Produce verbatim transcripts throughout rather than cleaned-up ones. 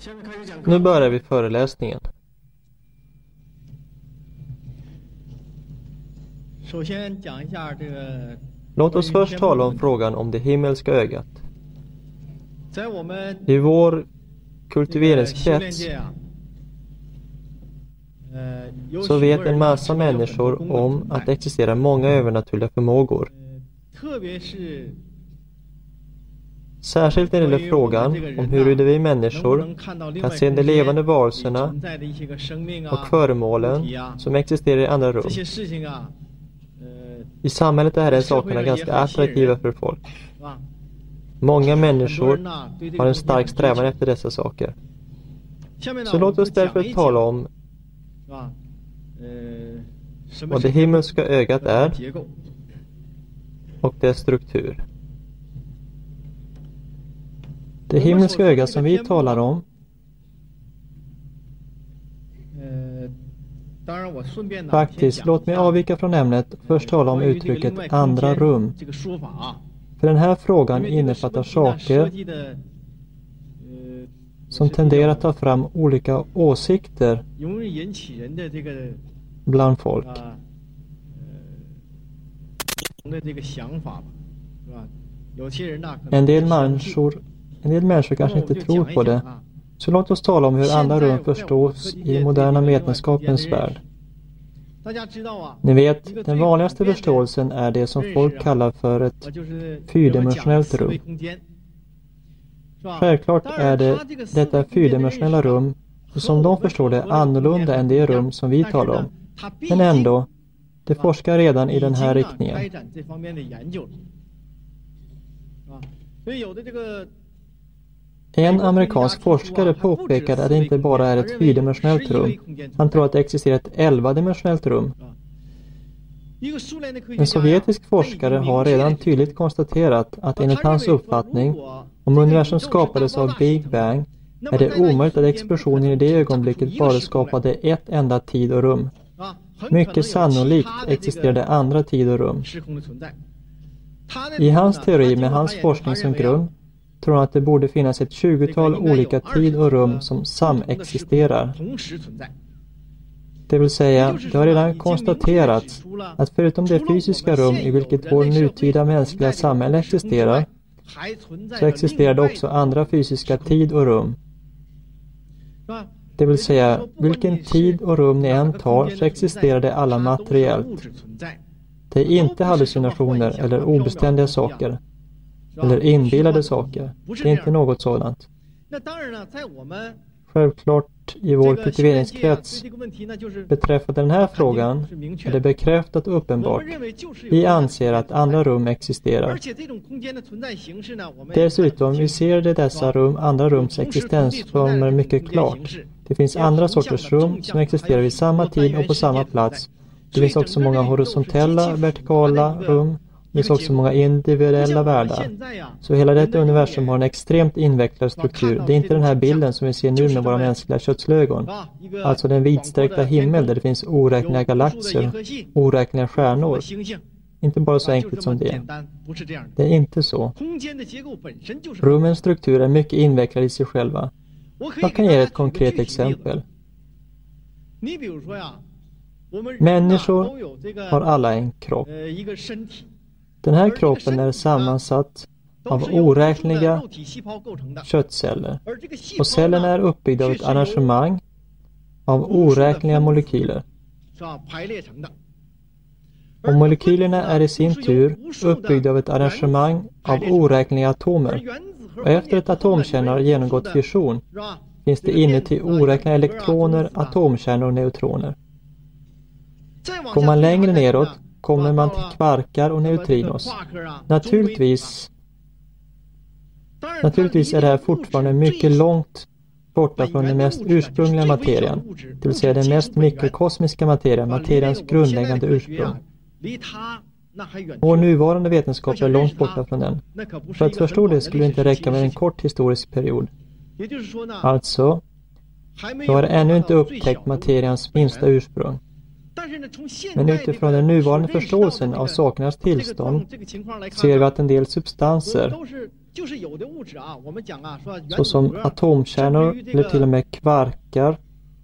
Nu börjar vi föreläsningen. Låt oss först tala om frågan om det himmelska ögat. I vår kultiveringskrets så vet en massa människor om att det existerar många övernaturliga förmågor. Särskilt när det gäller frågan om huruvida vi människor kan se de levande varelserna och föremålen som existerar i andra rum. I samhället är de sakerna ganska attraktiva för folk. Många människor har en stark strävan efter dessa saker. Så låt oss därför tala om vad det himmelska ögat är och dess struktur. Det himmelska ögat som vi talar om faktiskt, låt mig avvika från ämnet och först tala om uttrycket andra rum. För den här frågan innefattar saker som tenderar att ta fram olika åsikter bland folk. En del människor, en del människor kanske inte tror på det. Så låt oss tala om hur andra rum förstås i moderna vetenskapens värld. Ni vet, den vanligaste förståelsen är det som folk kallar för ett fyrdimensionellt rum. Självklart är det detta fyrdimensionella rum som de förstår det annorlunda än det rum som vi talar om. Men ändå, det forskar redan i den här riktningen. En amerikansk forskare påpekade att det inte bara är ett fyrdimensionellt rum. Han tror att det existerar ett elvadimensionellt rum. En sovjetisk forskare har redan tydligt konstaterat att enligt hans uppfattning, om universum skapades av Big Bang, är det omöjligt att explosionen i det ögonblicket bara skapade ett enda tid och rum. Mycket sannolikt existerade andra tid och rum. I hans teori med hans forskning som grund tror han att det borde finnas ett tjugotal olika tid och rum som samexisterar. Det vill säga, det har redan konstaterats att förutom det fysiska rum i vilket vår nutida mänskliga samhälle existerar, så existerar det också andra fysiska tid och rum. Det vill säga, vilken tid och rum ni än tar så existerar det alla materiellt. Det är inte hallucinationer eller obeständiga saker. Eller inbillade saker. Det är inte något sådant. Självklart i vår kultiveringskrets beträffande den här frågan är det bekräftat och uppenbart. Vi anser att andra rum existerar. Dessutom, vi ser det dessa rum, andra rums existensformer mycket klart. Det finns andra sorters rum som existerar vid samma tid och på samma plats. Det finns också många horisontella, vertikala rum. Det finns också många individuella världar. Så hela detta universum har en extremt invecklad struktur. Det är inte den här bilden som vi ser nu med våra mänskliga kötslögon. Alltså den vidsträckta himmel där det finns oräkneliga galaxer, oräkneliga stjärnor. Inte bara så enkelt som det. Det är inte så. Rummens struktur är mycket invecklad i sig själva. Jag kan ge ett konkret exempel. Människor har alla en kropp. Den här kroppen är sammansatt av oräkneliga köttceller. Och cellerna är uppbyggda av ett arrangemang av oräkneliga molekyler. Och molekylerna är i sin tur uppbyggda av ett arrangemang av oräkneliga atomer. Och efter att atomkärnor har genomgått fission finns det inuti oräkneliga elektroner, atomkärnor och neutroner. Går man längre neråt kommer man till kvarkar och neutrinos. Naturligtvis, naturligtvis är det här fortfarande mycket långt borta från den mest ursprungliga materien. Det vill säga den mest mikrokosmiska materien, materiens grundläggande ursprung. Vår nuvarande vetenskap är långt borta från den. För att förstå det skulle det inte räcka med en kort historisk period. Alltså, då har ännu inte upptäckt materiens minsta ursprung. Men utifrån den nuvarande förståelsen av sakernas tillstånd ser vi att en del substanser såsom atomkärnor eller till och med kvarkar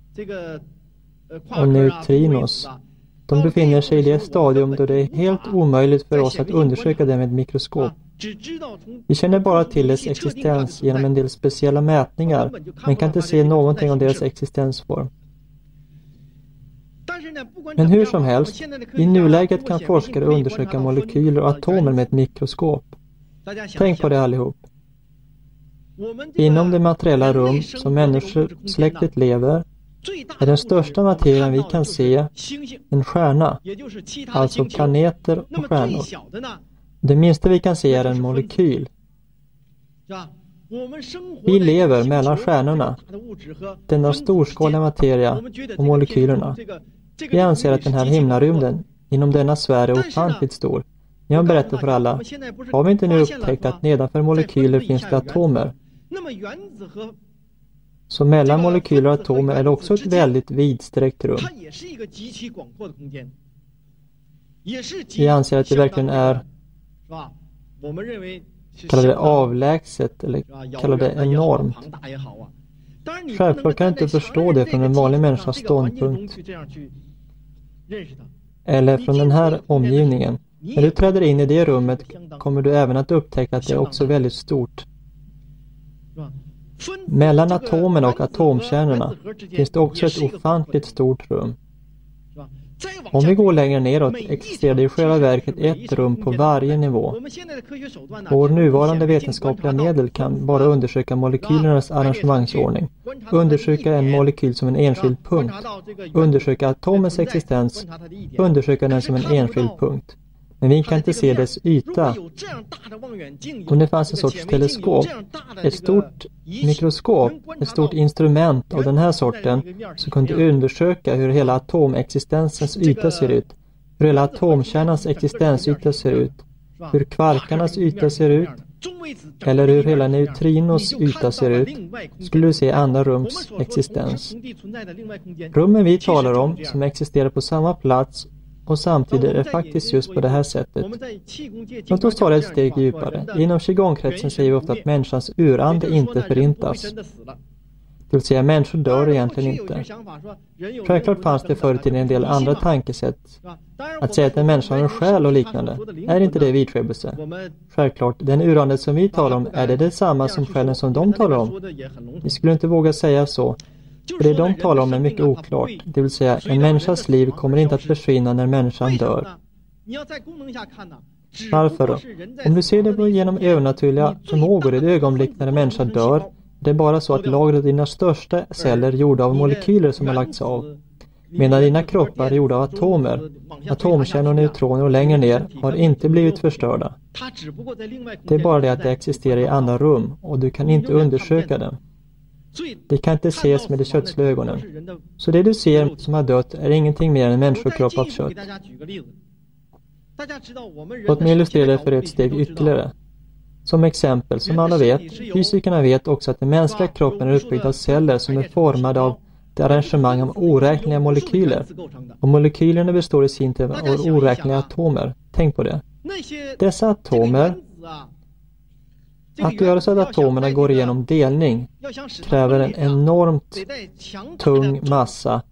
och neutrinos. De befinner sig i det stadium då det är helt omöjligt för oss att undersöka dem med ett mikroskop. Vi känner bara till dess existens genom en del speciella mätningar, men kan inte se någonting om deras existensform. Men hur som helst, i nuläget kan forskare undersöka molekyler och atomer med ett mikroskop. Tänk på det allihop. Inom det materiella rum som människosläktet lever är den största materien vi kan se en stjärna, alltså planeter och stjärnor. Det minsta vi kan se är en molekyl. Vi lever mellan stjärnorna, denna storskaliga materia och molekylerna. Vi anser att den här himlarymden inom denna sfär är ofantligt stor. Jag berättar för alla, har vi inte nu upptäckt att nedanför molekyler finns det atomer? Så mellan molekyler och atomer är det också ett väldigt vidsträckt rum. Vi anser att det verkligen är, kallar det avlägset eller kallar det enormt. Självklart kan jag inte förstå det från en vanlig människas ståndpunkt eller från den här omgivningen. När du träder in i det rummet kommer du även att upptäcka att det är också väldigt stort. Mellan atomerna och atomkärnorna finns det också ett ofantligt stort rum. Om vi går längre neråt existerar det i själva verket ett rum på varje nivå. Vår nuvarande vetenskapliga medel kan bara undersöka molekylernas arrangemangsordning, undersöka en molekyl som en enskild punkt, undersöka atomens existens, undersöka den som en enskild punkt. Men vi kan inte se dess yta. Om det fanns en sorts teleskop, ett stort mikroskop, ett stort instrument av den här sorten, så kunde vi undersöka hur hela atomexistensens yta ser ut, hur hela atomkärnans existensyta ser ut, hur kvarkarnas yta ser ut, eller hur hela neutrinos yta ser ut, skulle du se andra rums existens. Rummen vi talar om, som existerar på samma plats och samtidigt är det faktiskt just på det här sättet. Låt oss ta det ett steg djupare. Inom Qigong-kretsen säger vi ofta att människans urande inte förintas. Det vill säga, människor dör egentligen inte. Självklart fanns det förr till en del andra tankesätt. Att säga att en människa har en själ och liknande. Är inte det vidskepelse? Självklart, den urandet som vi talar om, är det detsamma som själen som de talar om? Vi skulle inte våga säga så. För det de talar om är mycket oklart. Det vill säga, en människas liv kommer inte att försvinna när människan dör. Varför då? Om du ser det genom övernaturliga förmågor i det ögonblick när en människa dör, det är bara så att lagret av dina största celler gjorda av molekyler som har lagts av. Medan dina kroppar är gjorda av atomer, atomkärnor, neutroner och längre ner har inte blivit förstörda. Det är bara det att det existerar i andra rum och du kan inte undersöka den. Det kan inte ses med de köttsliga ögonen. Så det du ser som har dött är ingenting mer än en människokropp av kött. Låt mig illustrera det för ett steg ytterligare. Som exempel, som alla vet, fysikerna vet också att den mänskliga kroppen är uppbyggd av celler som är formade av det arrangemang av oräkneliga molekyler. Och molekylerna består i sin tur av oräkneliga atomer. Tänk på det. Dessa atomer, att göra så att atomerna går igenom delning, kräver en enormt tung massa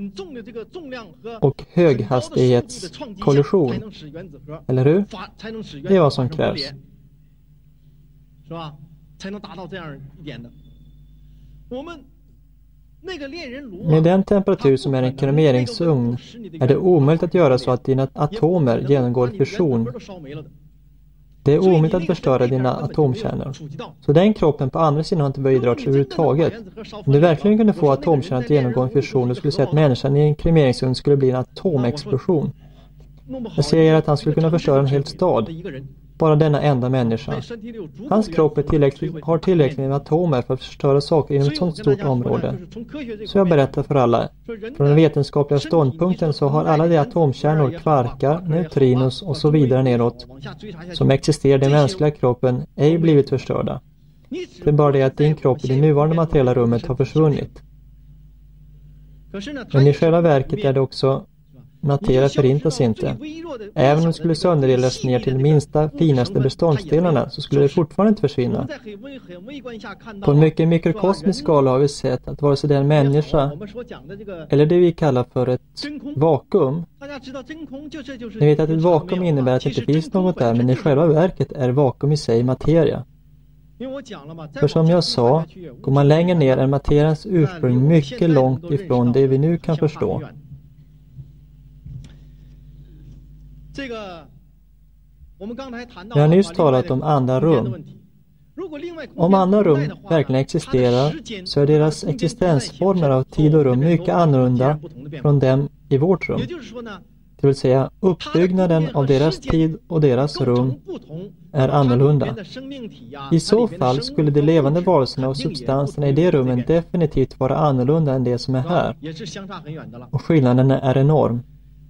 och höghastighetskollision. Eller hur? Det är vad som krävs. Med den temperatur som är en kremeringsugn är det omöjligt att göra så att dina atomer genomgår fusion. Det är omöjligt att förstöra dina atomkärnor. Så den kroppen på andra sidan har inte bidragit överhuvudtaget. Om du verkligen kunde få atomkärnor att genomgå en fusion, då skulle du säga att människan i en kremeringsugn skulle bli en atomexplosion. Jag säger att han skulle kunna förstöra en hel stad. Bara denna enda människa. Hans kropp är tillräckligt, har tillräckligt med atomer för att förstöra saker inom ett sådant stort område. Så jag berättar för alla. Från den vetenskapliga ståndpunkten så har alla de atomkärnor, kvarkar, neutrinos och så vidare neråt som existerar i den mänskliga kroppen ej blivit förstörda. Det är bara det att din kropp i det nuvarande materiella rummet har försvunnit. Men i själva verket är det också materia förintas inte. Även om det skulle sönderdelas ner till minsta, finaste beståndsdelarna så skulle det fortfarande inte försvinna. På en mycket mikrokosmisk skala har vi sett att vare sig det är en människa eller det vi kallar för ett vakuum. Ni vet att ett vakuum innebär att det inte finns något där, men i själva verket är vakuum i sig materia. För som jag sa, går man längre ner är materiens ursprung mycket långt ifrån det vi nu kan förstå. Vi har nyss talat om andra rum. Om andra rum verkligen existerar så är deras existensformer av tid och rum mycket annorlunda från dem i vårt rum. Det vill säga uppbyggnaden av deras tid och deras rum är annorlunda. I så fall skulle de levande varelserna och substanserna i det rummen definitivt vara annorlunda än det som är här. Och skillnaden är enorm.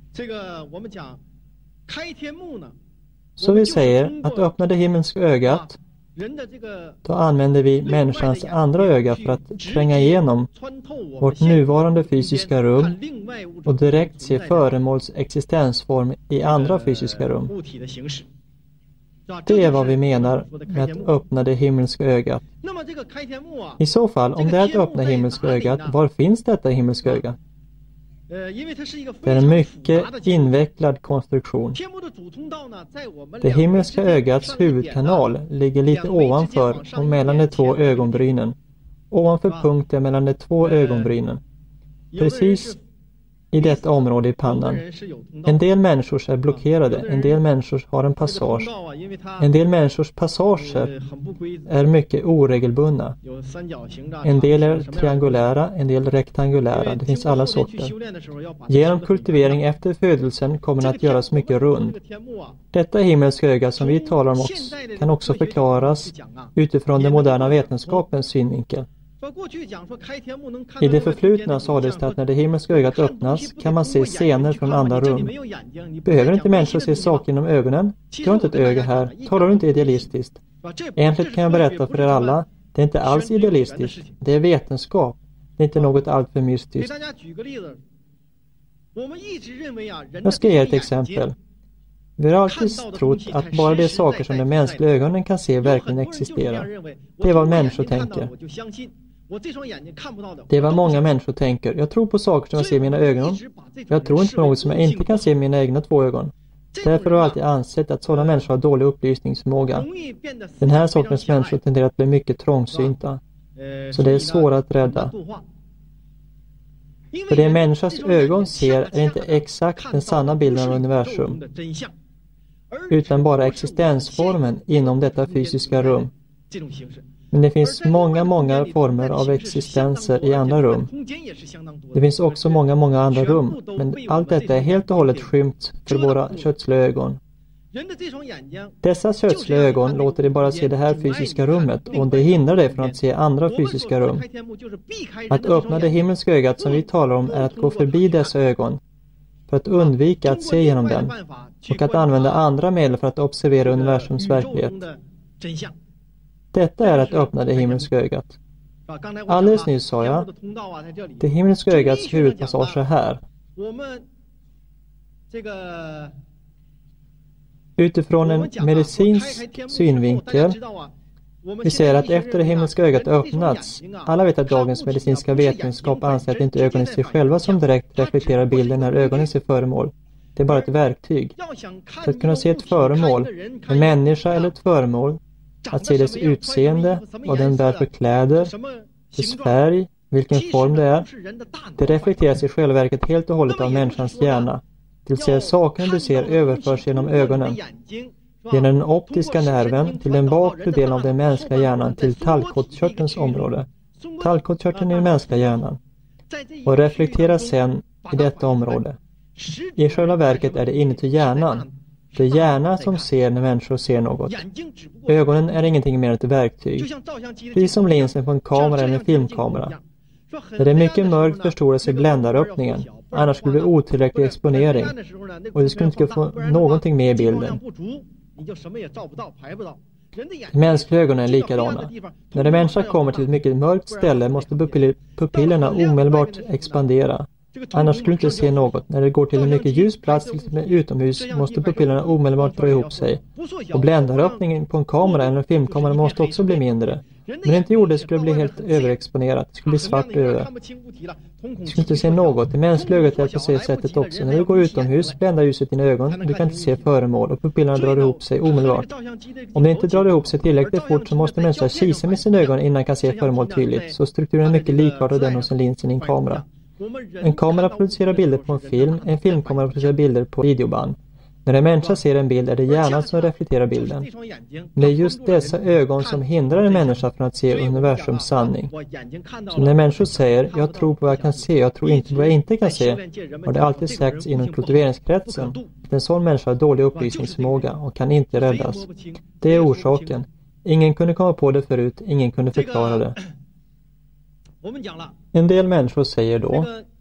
Så vi säger att öppna det himmelska ögat, då använder vi människans andra öga för att tränga igenom vårt nuvarande fysiska rum och direkt se föremåls existensform i andra fysiska rum. Det är vad vi menar med att öppna det himmelska ögat. I så fall, om det är att öppna himmelska ögat, var finns detta himmelska öga? Det är en mycket invecklad konstruktion. Det himmelska ögats huvudkanal ligger lite ovanför och mellan de två ögonbrynen. Ovanför punkten mellan de två ögonbrynen. Precis i detta område i pannan. En del människor är blockerade, en del människor har en passage. En del människors passager är mycket oregelbundna. En del är triangulära, en del rektangulära. Det finns alla sorter. Genom kultivering efter födelsen kommer den att göras mycket rund. Detta himmelska öga som vi talar om också, kan också förklaras utifrån den moderna vetenskapens synvinkel. I det förflutna sades det att när det himmelska ögat öppnas kan man se scener från andra rum. Behöver inte människor se saker genom ögonen? Du har inte ett öga här. Talar du inte idealistiskt? Egentligen kan jag berätta för er alla, det är inte alls idealistiskt. Det är vetenskap. Det är inte något alltför mystiskt. Jag ska ge ett exempel. Vi har alltid trott att bara de saker som de mänskliga ögonen kan se verkligen existerar. Det är vad människor tänker. Det är vad många människor tänker. Jag tror på saker som jag ser i mina ögon. Jag tror inte på något som jag inte kan se i mina egna två ögon. Därför har jag alltid ansett att sådana människor har dålig upplysningsförmåga. Den här sortens människor tenderar att bli mycket trångsynta. Så det är svårt att rädda. För det människans ögon ser är inte exakt den sanna bilden av universum, utan bara existensformen inom detta fysiska rum. Men det finns många, många former av existenser i andra rum. Det finns också många, många andra rum, men allt detta är helt och hållet skymt för våra kötsliga ögon. Dessa kötsliga ögon låter dig bara se det här fysiska rummet och det hindrar dig från att se andra fysiska rum. Att öppna det himmelska ögat som vi talar om är att gå förbi dessa ögon för att undvika att se genom dem och att använda andra medel för att observera universums verklighet. Detta är att öppna det himmelska ögat. Alldeles nyss sa jag, det himmelska ögats huvudpassage är här. Utifrån en medicinsk synvinkel, vi ser att efter det himmelska ögat öppnats, alla vet att dagens medicinska vetenskap anser att det inte är ögonen i sig själva som direkt reflekterar bilden när ögonen ser föremål. Det är bara ett verktyg. För att kunna se ett föremål, en människa eller ett föremål, att se dess utseende, vad den bär för kläder, dess färg, vilken form det är, det reflekteras i själva verket helt och hållet av människans hjärna. Det vill säga sakerna du ser överförs genom ögonen, genom den optiska nerven till den bakre delen av den mänskliga hjärnan till tallkottkörtelns område. Tallkottkörteln i den mänskliga hjärnan. Och reflekteras sen i detta område. I själva verket är det inuti hjärnan. Det är hjärnan som ser när människor ser något. Ögonen är ingenting mer än ett verktyg. Precis som linsen på en kamera eller en filmkamera. När det är mycket mörkt förstorar sig bländaröppningen. Annars skulle det bli otillräcklig exponering. Och det skulle inte få någonting med i bilden. De mänskliga ögonen är likadana. När en människa kommer till ett mycket mörkt ställe måste pupillerna omedelbart expandera. Annars skulle du inte se något. När det går till en mycket ljus plats, till exempel utomhus, måste pupillerna omedelbart dra ihop sig. Och bländaröppningen på en kamera eller en filmkamera måste också bli mindre. Men det inte gjorde skulle det bli helt överexponerat. Det skulle bli svart över. Du skulle inte se något. Det mänskliga ögat är på det sättet också. När du går utomhus bländar ljuset dina ögon. Du kan inte se föremål och pupillerna drar ihop sig omedelbart. Om det inte drar ihop sig tillräckligt fort så måste människan kisa med sina ögon innan man kan se föremål tydligt. Så strukturen är mycket likartad den hos en lins i en kamera. En kamera producerar bilder på en film. En filmkamera producerar bilder på videoband. När en människa ser en bild är det hjärnan som reflekterar bilden. Men det är just dessa ögon som hindrar en människa från att se universums sanning. Så när människor säger, jag tror på vad jag kan se, jag tror inte på vad jag inte kan se, har det alltid sagts inom kultiveringskretsen att en sån människa har dålig upplysningsförmåga och kan inte räddas. Det är orsaken. Ingen kunde komma på det förut, ingen kunde förklara det. En del människor säger då,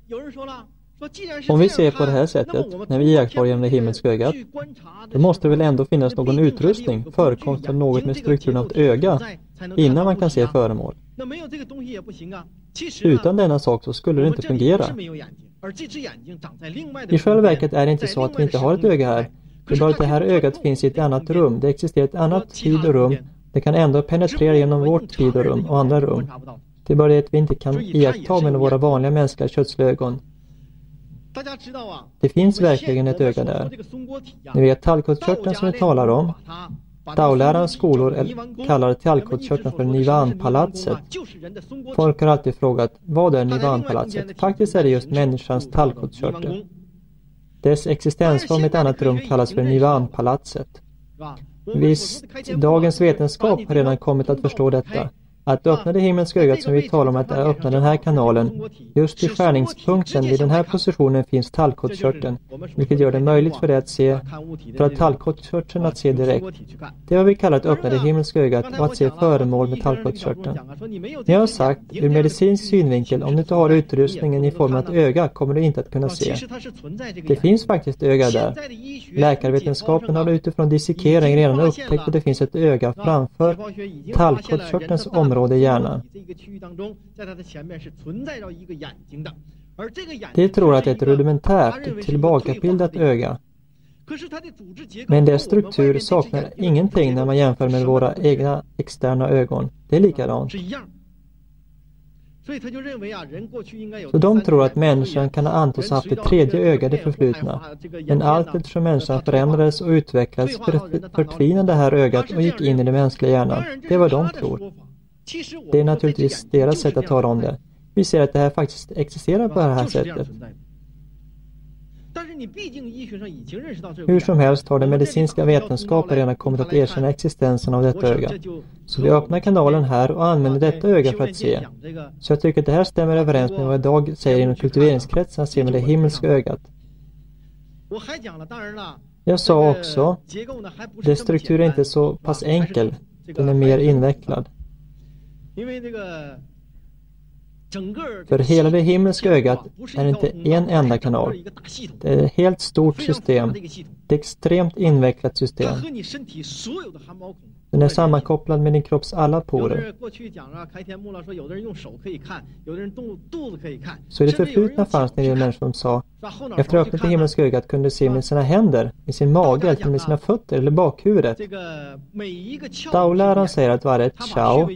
om vi ser på det här sättet, när vi iakttar genom det himmelska ögat, då måste det väl ändå finnas någon utrustning, förekomst av något med strukturen av ett öga, innan man kan se föremål. Utan denna sak så skulle det inte fungera. I själva verket är det inte så att vi inte har ett öga här. Det är bara att det här ögat finns i ett annat rum. Det existerar ett annat tid och rum. Det kan ändå penetrera genom vårt tid och rum och andra rum. Det är bara det att vi inte kan iaktta med våra vanliga mänskliga kötsliga ögon. Det finns verkligen ett öga där. Ni vet tallkottkörteln som vi talar om. Taolärans skolor kallar tallkottkörteln för Nivan-palatset. Folk har alltid frågat, vad är Nivan-palatset? Faktiskt är det just människans tallkottkörtel. Dess existensform i ett annat rum kallas för Nivan-palatset. Visst, dagens vetenskap har redan kommit att förstå detta. Att öppna det himmelska ögat som vi talar om att öppna den här kanalen. Just i skärningspunkten vid den här positionen finns tallkottkörteln, vilket gör det möjligt för det att se, för att tallkottkörteln att se direkt. Det är vad vi kallar att öppna det himmelska ögat och att se föremål med tallkottkörteln. Jag har sagt, ur medicinsk synvinkel, om du inte har utrustningen i form av ett öga kommer du inte att kunna se. Det finns faktiskt öga där. Läkarvetenskapen har utifrån dissekering redan upptäckt att det finns ett öga framför tallkottkörtelns område i hjärnan. De tror att det är ett rudimentärt, tillbakabildat öga. Men dess struktur saknar ingenting när man jämför med våra egna externa ögon. Det är likadant. Så de tror att människan kan ha antas haft ett tredje öga det förflutna. Men allt eftersom människan förändrades och utvecklades förtvinade det här ögat och gick in i den mänskliga hjärnan. Det är vad de tror. Det är naturligtvis deras sätt att tala om det. Vi ser att det här faktiskt existerar på det här sättet. Hur som helst har den medicinska vetenskapen redan kommit att erkänna existensen av detta öga. Så vi öppnar kanalen här och använder detta öga för att se. Så jag tycker att det här stämmer överens med vad jag idag säger inom kultiveringskretsen att se med det himmelska ögat. Jag sa också, dess struktur är inte så pass enkel. Den är mer invecklad. För hela det himmelska ögat är inte en enda kanal. Det är ett helt stort system. Det är ett extremt invecklat system. Den är sammankopplad med din kropps alla porer. Så i det förflutna fanns det en del människor som sa, efter att öppna det himmelska ögat kunde se med sina händer, med sin mage, eller med sina fötter eller bakhuvudet. Taoläran säger att varje chao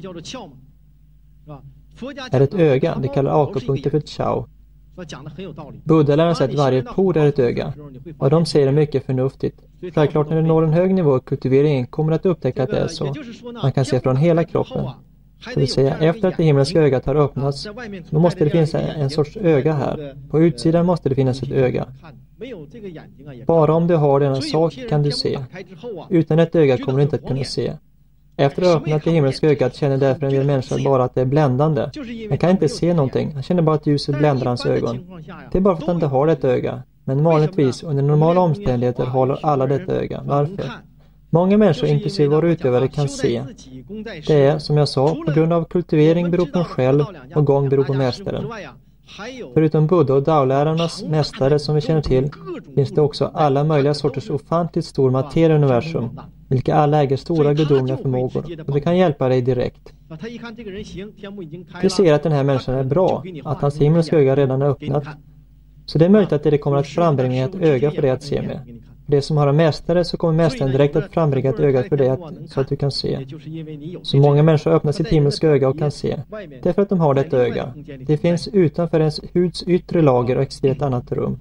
är ett öga. Det kallar akupunkter för chao. Buddha-läran säger att varje por är ett öga. Vad de säger är mycket förnuftigt. Självklart när du når en hög nivå i kultiveringen kommer du att upptäcka att det är så. Man kan se från hela kroppen. Det vill säga, efter att det himmelska ögat har öppnats, då måste det finnas en sorts öga här. På utsidan måste det finnas ett öga. Bara om du har denna sak kan du se. Utan ett öga kommer du inte att kunna se. Efter att ha öppnat det himmelska ögat känner därför en del människor bara att det är bländande. Han kan inte se någonting. Han känner bara att ljuset bländar hans ögon. Det är bara för att han inte har ett öga. Men vanligtvis, under normala omständigheter, håller alla detta öga. Varför? Många människor, inklusive våra utövare, kan se. Det är, som jag sa, på grund av kultivering beror på en själv och gång beror på mästaren. Förutom Buddha och Dao-lärarnas mästare som vi känner till, finns det också alla möjliga sorters ofantligt stor materia i universum, vilka alla äger stora gudomliga förmågor, och det kan hjälpa dig direkt. Du ser att den här människan är bra, att hans himmelska öga redan är öppnat. Så det är möjligt att det kommer att frambringa ett öga för dig att se med. För det som har en mästare så kommer mästaren direkt att frambringa ett öga för dig att, så att du kan se. Så många människor öppnar sitt himmelska öga och kan se. Det är för att de har detta öga. Det finns utanför ens huds yttre lager och existerar ett annat rum.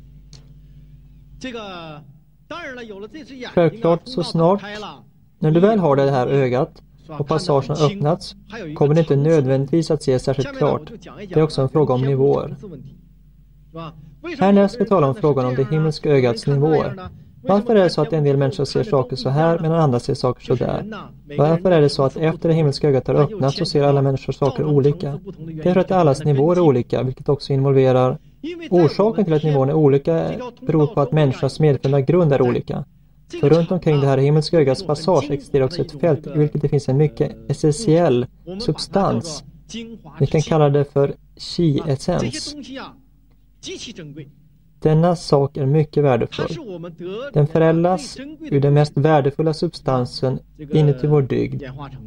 Självklart så snart, när du väl har det här ögat och passagen har öppnats, kommer det inte nödvändigtvis att se särskilt klart. Det är också en fråga om nivåer. Härnäst ska jag tala om frågan om det himmelska ögats nivåer. Varför är det så att en del människor ser saker så här medan andra ser saker så där? Varför är det så att efter det himmelska ögat har öppnats så ser alla människor saker olika? Det är för att allas nivåer är olika, vilket också involverar orsaken till att nivån är olika beror på att människornas medföljande grund är olika. För runt omkring det här himmelska ögats passage existerar också ett fält i vilket det finns en mycket essentiell substans. Vi kan kalla det för chi-essens. Denna sak är mycket värdefull. Den förädlas ur den mest värdefulla substansen inuti vår dygd.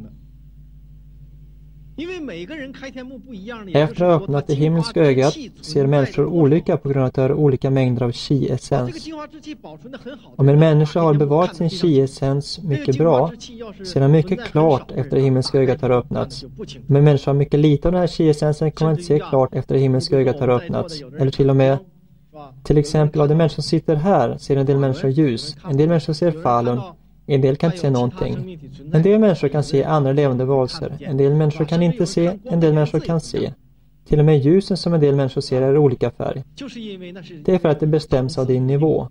Efter att ha öppnat det himmelska ögat ser människor olika på grund av att de har olika mängder av chi-essens. Om en människa har bevarat sin chi-essens mycket bra ser han mycket klart efter det himmelska ögat har öppnats. Om en människa har mycket lite av den här chi-essensen kommer han inte se klart efter det himmelska ögat har öppnats. Eller till och med, till exempel av de människor som sitter här ser en del människor ljus, en del människor ser falun. En del kan inte se någonting. En del människor kan se andra levande varelser. En del människor kan inte se, en del människor kan se. Till och med ljusen som en del människor ser är olika färg. Det är för att det bestäms av din nivå.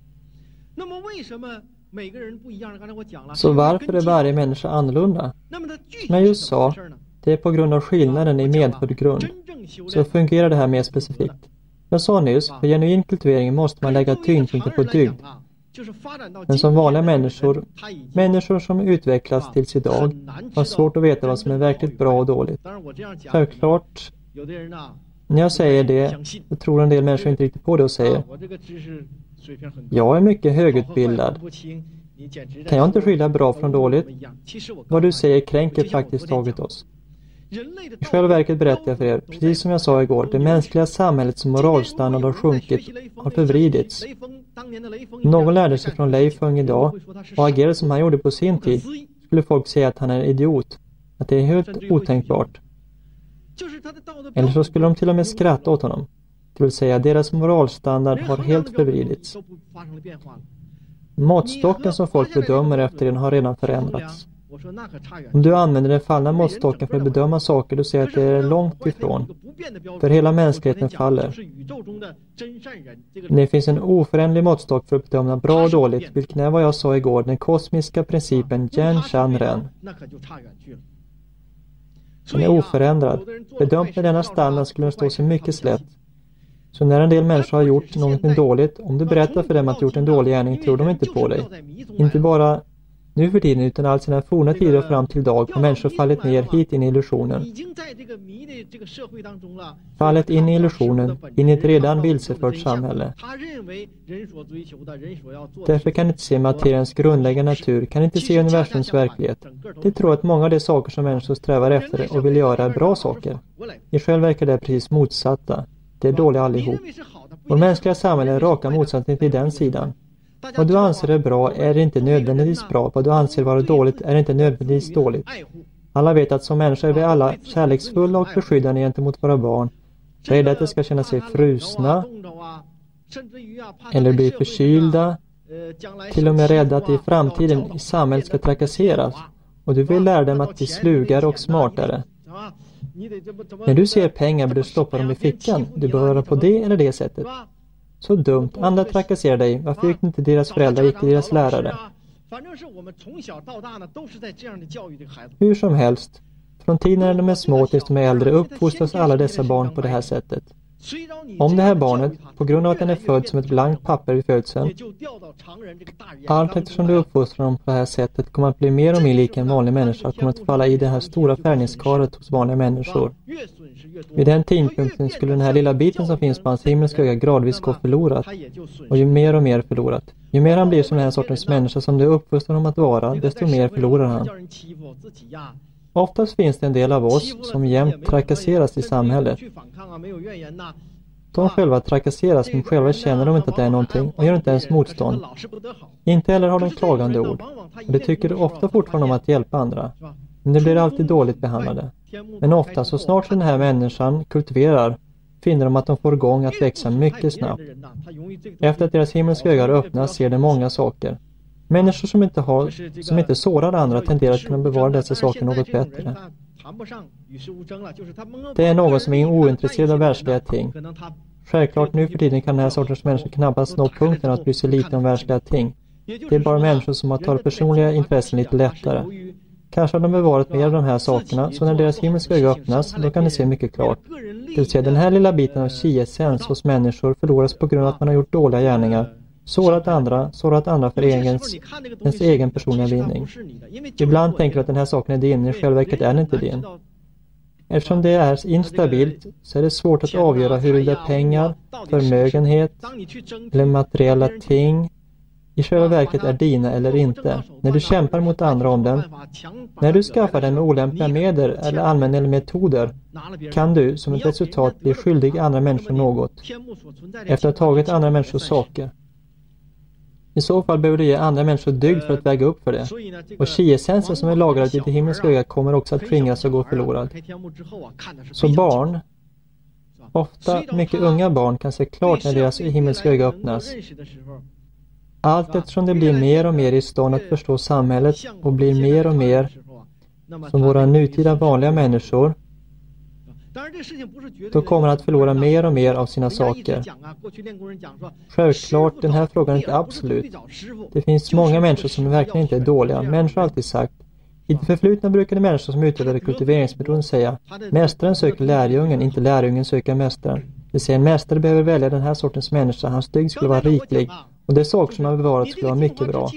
Så varför är varje människa annorlunda? Som jag just sa, det är på grund av skillnaden i medfödd grund. Så fungerar det här mer specifikt. Jag sa nyss, för genuin kultivering måste man lägga tyngdpunkten på dygd. Men som vanliga människor, människor som utvecklas tills idag, har svårt att veta vad som är verkligt bra och dåligt. Självklart, när jag säger det, jag tror en del människor inte riktigt på det och säger: jag är mycket högutbildad. Kan jag inte skilja bra från dåligt? Vad du säger kränker faktiskt taget oss. I själva verket berättar jag för er, precis som jag sa igår, det mänskliga samhällets moralstandard har sjunkit, har förvridits. Någon lärde sig från Lei Feng idag och agerade som han gjorde på sin tid, skulle folk säga att han är en idiot, att det är helt otänkbart. Eller så skulle de till och med skratta åt honom. Det vill säga, deras moralstandard har helt förvridits. Måttstocken som folk bedömer efter den har redan förändrats. Om du använder den fallna måttstocken för att bedöma saker, du ser att det är långt ifrån. För hela mänskligheten faller. Det finns en oförändlig måttstock för att bedöma bra och dåligt, vilken är vad jag sa igår, den kosmiska principen Jen Shan Ren. Den är oförändrad. Bedömt med denna standard skulle den stå sig mycket slätt. Så när en del människor har gjort någonting dåligt, om du berättar för dem att du gjort en dålig gärning, tror de inte på dig. Inte bara nu för tiden, utan all sina forna tider fram till dag har människor fallit ner hit in i illusionen. Fallet in i illusionen, in i ett redan vilsefört samhälle. Därför kan inte se materiens grundläggande natur, kan inte se universums verklighet. De tror att många av de saker som människor strävar efter och vill göra är bra saker. I själva verket är det precis motsatta. Det är dåliga allihop. Vår mänskliga samhälle är raka motsatsen till den sidan. Vad du anser är bra är inte nödvändigtvis bra. Vad du anser vara dåligt är inte nödvändigtvis dåligt. Alla vet att som människor är vi alla kärleksfulla och beskyddande gentemot våra barn. Rädda att de ska känna sig frusna eller bli förkylda. Till och med rädda att i framtiden i samhället ska trakasseras. Och du vill lära dem att bli slugare och smartare. När du ser pengar bör du stoppa dem i fickan. Du bör vara på det eller det sättet. Så dumt. Andra trakasserar dig. Varför gick inte deras föräldrar, gick till deras lärare? Hur som helst. Från tiden när de är små tills de är äldre uppfostras alla dessa barn på det här sättet. Om det här barnet, på grund av att den är född som ett blankt papper vid födseln, allt eftersom du uppfostrar dem på det här sättet kommer att bli mer och mer lik en vanlig människa, kommer att falla i det här stora färgningskaret hos vanliga människor. Vid den tidpunkten skulle den här lilla biten som finns på hans himmelska öga gradvis gå förlorat, och ju mer och mer förlorat. Ju mer han blir som den här sortens människa som du uppfostrar honom att vara, desto mer förlorar han. Oftast finns det en del av oss som jämt trakasseras i samhället. De själva trakasseras men själva känner de inte att det är någonting och gör inte ens motstånd. Inte heller har de klagande ord. Och de tycker ofta fortfarande om att hjälpa andra. Men de blir alltid dåligt behandlade. Men ofta så snart den här människan kultiverar finner de att de får igång att växa mycket snabbt. Efter att deras himmelska ögon öppnas ser de många saker. Människor som inte, har, som inte sårar andra tenderar att kunna bevara dessa saker något bättre. Det är någon som är ointresserad av världsliga ting. Självklart nu för tiden kan den här sortens människor knappast nå punkten att bry sig lite om världsliga ting. Det är bara människor som har tagit personliga intressen lite lättare. Kanske har de bevarat mer av de här sakerna, så när deras himmelska ögon öppnas, då kan de se mycket klart. Det vill säga den här lilla biten av chi-essens hos människor förloras på grund av att man har gjort dåliga gärningar. Sårat andra, sårat andra för egens, ens egen personliga vinning. Ibland tänker du att den här saken är din, men i själva verket är den inte din. Eftersom det är instabilt så är det svårt att avgöra huruvida pengar, förmögenhet eller materiella ting i själva verket är dina eller inte. När du kämpar mot andra om dem, när du skaffar dem med olämpliga medel eller använder metoder, kan du som ett resultat bli skyldig andra människor något, efter att ha tagit andra människors saker. I så fall behöver du ge andra människor dygd för att väga upp för det. Och chi-essensen som är lagrad i det himmelska ögat kommer också att skingras och gå förlorad. Så barn, ofta mycket unga barn, kan se klart när deras himmelska öga öppnas. Allt eftersom det blir mer och mer i stånd att förstå samhället och blir mer och mer som våra nutida vanliga människor, då kommer att förlora mer och mer av sina saker. Självklart, den här frågan är inte absolut. Det finns många människor som verkligen inte är dåliga. Människor har alltid sagt. I det förflutna brukade människor som utövade kultiveringsmetoden säga: mästaren söker lärjungen, inte lärjungen söker mästaren. Det vill säga en mästare behöver välja den här sortens människa. Hans dygd skulle vara riklig. Och det saker som har bevarat skulle vara mycket bra.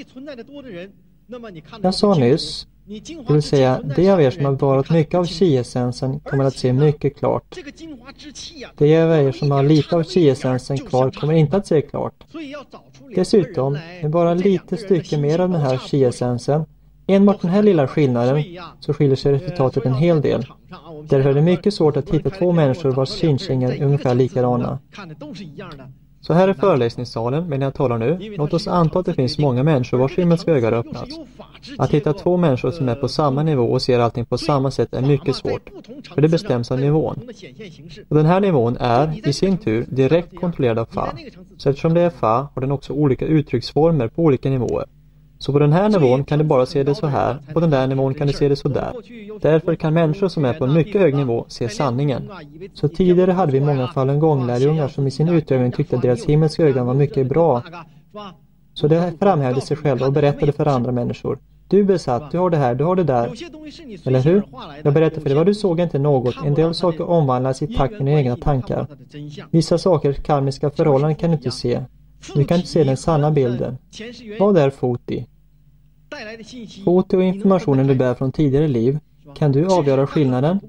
Jag sa nyss, det vill säga, de av er som har bevarat mycket av chi-essensen kommer att se mycket klart. De av er som har lite av chi-essensen kvar kommer inte att se klart. Dessutom, med bara lite stycke mer av den här chi-essensen, enbart den här lilla skillnaden, så skiljer sig resultatet en hel del. Därför är det mycket svårt att hitta två människor vars kinkingar är ungefär likadana. Så här är föreläsningssalen, men jag talar nu. Låt oss anta att det finns många människor vars himmelska ögon öppnats. Att hitta två människor som är på samma nivå och ser allting på samma sätt är mycket svårt. För det bestäms av nivån. Och den här nivån är, i sin tur, direkt kontrollerad av Fa. Så eftersom det är Fa har den också olika uttrycksformer på olika nivåer. Så på den här nivån kan du bara se det så här, på den där nivån kan du se det så där. Därför kan människor som är på en mycket hög nivå se sanningen. Så tidigare hade vi i många fall en gång lärjungar som i sin utövning tyckte att deras himmelska ögon var mycket bra. Så det framhävde sig själva och berättade för andra människor. Du är besatt, du har det här, du har det där. Eller hur? Jag berättade för dig vad du såg inte något. En del saker omvandlas i takt med dina egna tankar. Vissa saker, karmiska förhållanden, kan du inte se. Du kan inte se den sanna bilden. Vad är foti? Foti och informationen du bär från tidigare liv. Kan du avgöra skillnaden?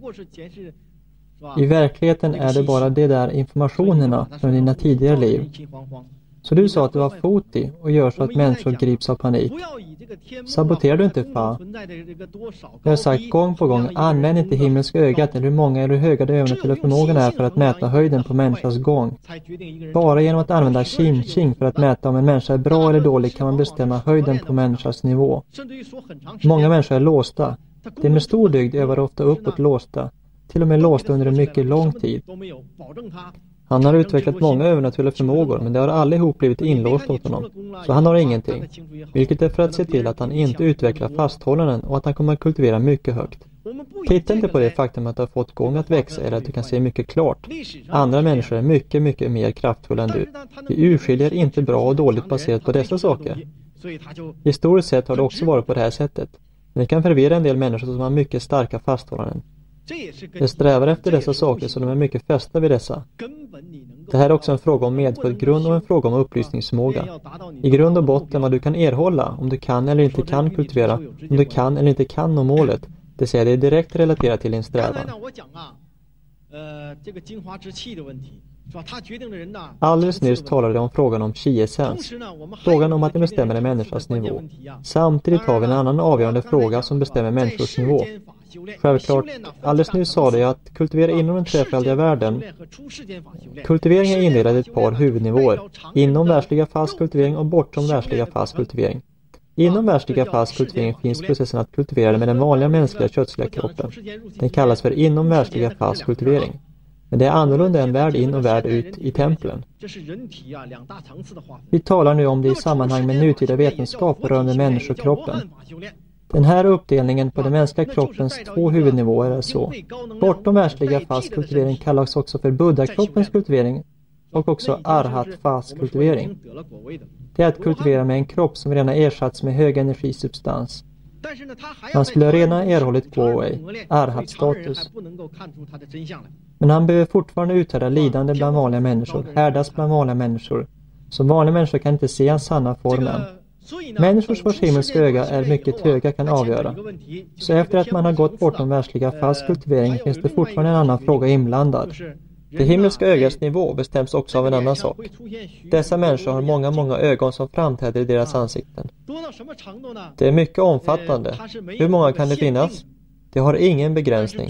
I verkligheten är det bara de där informationerna från dina tidigare liv. Så du sa att det var foti och gör så att människor grips av panik. Saboterar du inte Fa? Jag har sagt gång på gång, använd inte himmelska ögat eller hur många eller hur höga de övernaturliga förmågorna är för att mäta höjden på människans gång. Bara genom att använda chin-ching för att mäta om en människa är bra eller dålig kan man bestämma höjden på människans nivå. Många människor är låsta. De med stor dygd övar ofta uppåt låsta. Till och med låsta under en mycket lång tid. Han har utvecklat många övernaturliga förmågor, men det har allihop blivit inlåst åt honom. Så han har ingenting. Vilket är för att se till att han inte utvecklar fasthållanden och att han kommer att kultivera mycket högt. Titta inte på det faktum att du har fått gång att växa eller att du kan se mycket klart. Andra människor är mycket, mycket mer kraftfulla än du. Vi urskiljer inte bra och dåligt baserat på dessa saker. Historiskt sett har det också varit på det här sättet. Men det kan förvirra en del människor som har mycket starka fasthållanden. De strävar efter dessa saker så de är mycket fästa vid dessa. Det här är också en fråga om medfödd grund och en fråga om upplysningsförmåga. I grund och botten vad du kan erhålla, om du kan eller inte kan kultivera, om du kan eller inte kan nå målet. Det säger det är direkt relaterat till din strävan. Alldeles nyss talade jag om frågan om chi-essens. Frågan om att det bestämmer en människas nivå. Samtidigt har vi en annan avgörande fråga som bestämmer människors nivå. Självklart, alldeles nyss sa det att kultivera inom den trefaldiga världen. Kultivering är indelad i ett par huvudnivåer. Inom världsliga fast kultivering och bortom världsliga fast kultivering. Inom världsliga fast kultivering finns processen att kultivera med den vanliga mänskliga kötsliga kroppen. Den kallas för inom världsliga fast kultivering. Men det är annorlunda än värld in och värld ut i templen. Vi talar nu om det i sammanhang med nutida vetenskap rörande människokroppen. Den här uppdelningen på den mänskliga kroppens två huvudnivåer är så. Bortom världsliga fast kultivering kallas också för buddha-kroppens kultivering och också arhat fast kultivering. Det är att kultivera med en kropp som redan ersatts med hög energisubstans. Man skulle redan ha erhållit Go-Wei, arhat-status. Men han behöver fortfarande uthärda lidande bland vanliga människor, härdas bland vanliga människor. Som vanliga människor kan inte se hans sanna form än. Människors vars himmelska öga är mycket höga kan avgöra. Så efter att man har gått bortom världsliga fast kultivering finns det fortfarande en annan fråga inblandad. Det himmelska ögats nivå bestäms också av en annan sak. Dessa människor har många, många ögon som framträder i deras ansikten. Det är mycket omfattande. Hur många kan det finnas? Det har ingen begränsning.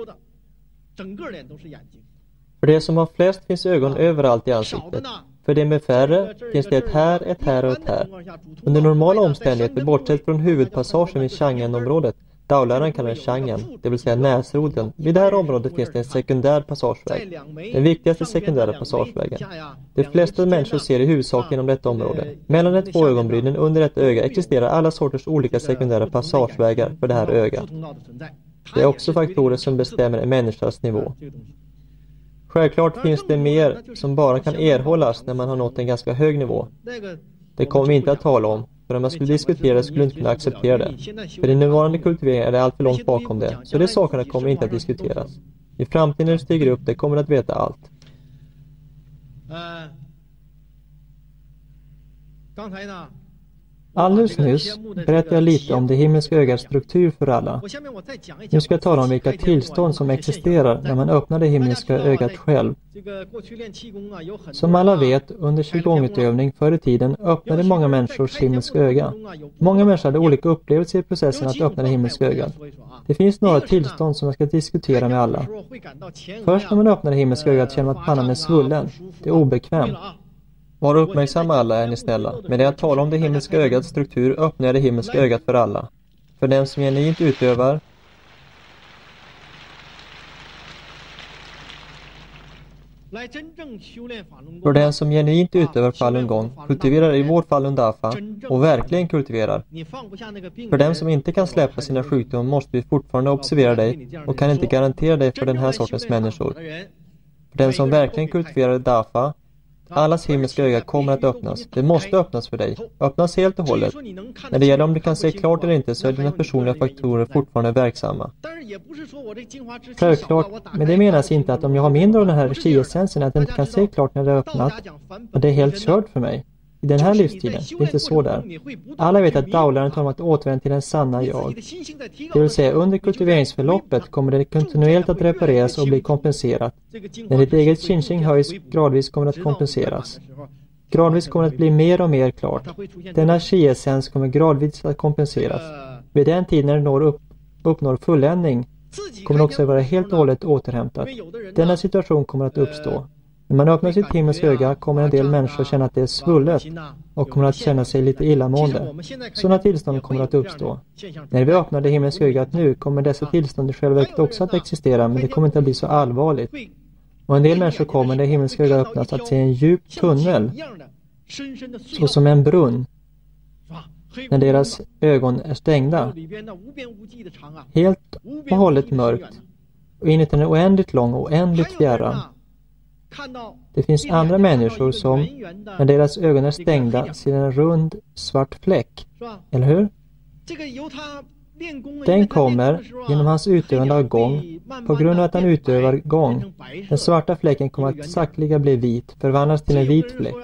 För det som har flest finns ögon överallt i ansiktet. För det med färre finns det ett här, ett här och ett här. Under normala omständigheter, bortsett från huvudpassagen vid Chang'an-området, Daoläraren kallar den Chang'an, det vill säga näsroden. Vid det här området finns det en sekundär passageväg. Den viktigaste sekundära passagevägen. De flesta människor ser i huvudsak genom detta område. Mellan de två ögonbrynen under ett öga existerar alla sorters olika sekundära passagevägar för det här ögat. Det är också faktorer som bestämmer en människas nivå. Självklart finns det mer som bara kan erhållas när man har nått en ganska hög nivå. Det kommer vi inte att tala om, för om man skulle diskutera det skulle vi inte kunna acceptera det. För i nuvarande kultivering är det allt för långt bakom det, så de sakerna kommer inte att diskuteras. I framtiden när du stiger upp det kommer att veta allt. Alldeles nyss berättade jag lite om det himmelska ögats struktur för alla. Nu ska jag tala om vilka tillstånd som existerar när man öppnar det himmelska ögat själv. Som alla vet, under qigong-utövning förr i tiden öppnade många människors himmelska öga. Många människor hade olika upplevelser i processen att öppna det himmelska ögat. Det finns några tillstånd som jag ska diskutera med alla. Först när man öppnar det himmelska ögat känner man att pannan är svullen. Det är obekvämt. Var uppmärksamma alla, är ni snälla. Men det jag talar om det himmelska ögats struktur öppnar jag det himmelska ögat för alla. För den som genuint utövar För den som genuint utövar Falun Gong, kultiverar i vårt Falun Dafa och verkligen kultiverar. För den som inte kan släppa sina sjukdomar måste vi fortfarande observera dig och kan inte garantera dig för den här sortens människor. För den som verkligen kultiverar Dafa, allas himmelska öga kommer att öppnas. Det måste öppnas för dig. Öppnas helt och hållet. När det gäller om du kan se klart eller inte så är dina personliga faktorer fortfarande verksamma. Självklart, men det menas inte att om jag har mindre av den här chi-essensen att jag inte kan se klart när det är öppnat. Och det är helt kört för mig. I den här livstiden, det är inte så där. Alla vet att Daoläraren talar om att återvända till den sanna jag. Det vill säga, under kultiveringsförloppet kommer det kontinuerligt att repareras och bli kompenserat. När ditt eget qinqing höjs gradvis kommer det att kompenseras. Gradvis kommer det att bli mer och mer klart. Denna chi-essens kommer gradvis att kompenseras. Vid den tid när det når upp, uppnår fulländning kommer det också att vara helt och hållet återhämtat. Denna situation kommer att uppstå. När man öppnar sitt himmelska öga kommer en del människor känna att det är svullet och kommer att känna sig lite illamående. Sådana tillstånd kommer att uppstå. När vi öppnar det himmelska ögat nu kommer dessa tillstånd i själva verket också att existera, men det kommer inte att bli så allvarligt. Och en del människor kommer när det himmelska ögat öppnas att se en djup tunnel, så som en brunn, när deras ögon är stängda. Helt och hållet mörkt och inuti en oändligt lång och oändligt fjärran. Det finns andra människor som, när deras ögon är stängda, ser en rund svart fläck. Eller hur? Den kommer genom hans utövande av gång. På grund av att han utövar gång. Den svarta fläcken kommer att sakteliga bli vit, förvandlas till en vit fläck.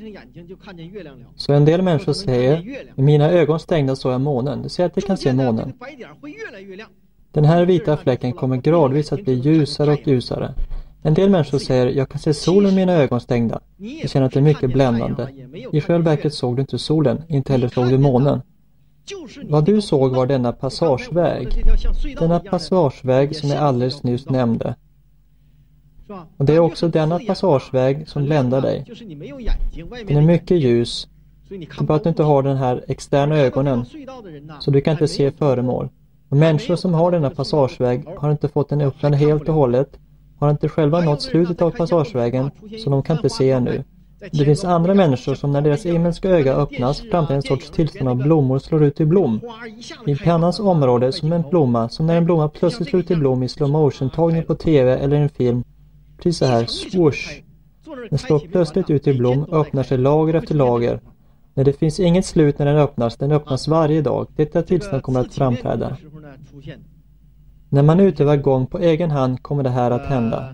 Så en del människor säger, i mina ögon stängda så är månen. Det säger att de kan se månen. Den här vita fläcken kommer gradvis att bli ljusare och ljusare. En del människor säger, jag kan se solen med mina ögon stängda. Jag känner att det är mycket bländande. I själva verket såg du inte solen, inte heller såg du månen. Vad du såg var denna passageväg. Denna passageväg som jag alldeles nyss nämnde. Och det är också denna passageväg som bländar dig. Den är mycket ljus. Det är bara att du inte har den här externa ögonen. Så du kan inte se föremål. Och människor som har denna passageväg har inte fått den öppnad helt och hållet. Har inte själva nått slutet av passagevägen, så de kan inte se ännu. Det finns andra människor som när deras himmelska öga öppnas fram till en sorts tillstånd av blommor slår ut i blom. I pannans område som en blomma, som när en blomma plötsligt slår ut i blom i slow motion tagning på tv eller en film. Precis så här, swoosh. Den slår plötsligt ut i blom, öppnar sig lager efter lager. När det finns inget slut när den öppnas, den öppnas varje dag. Detta tillstånd kommer att framträda. När man utövar gång på egen hand kommer det här att hända.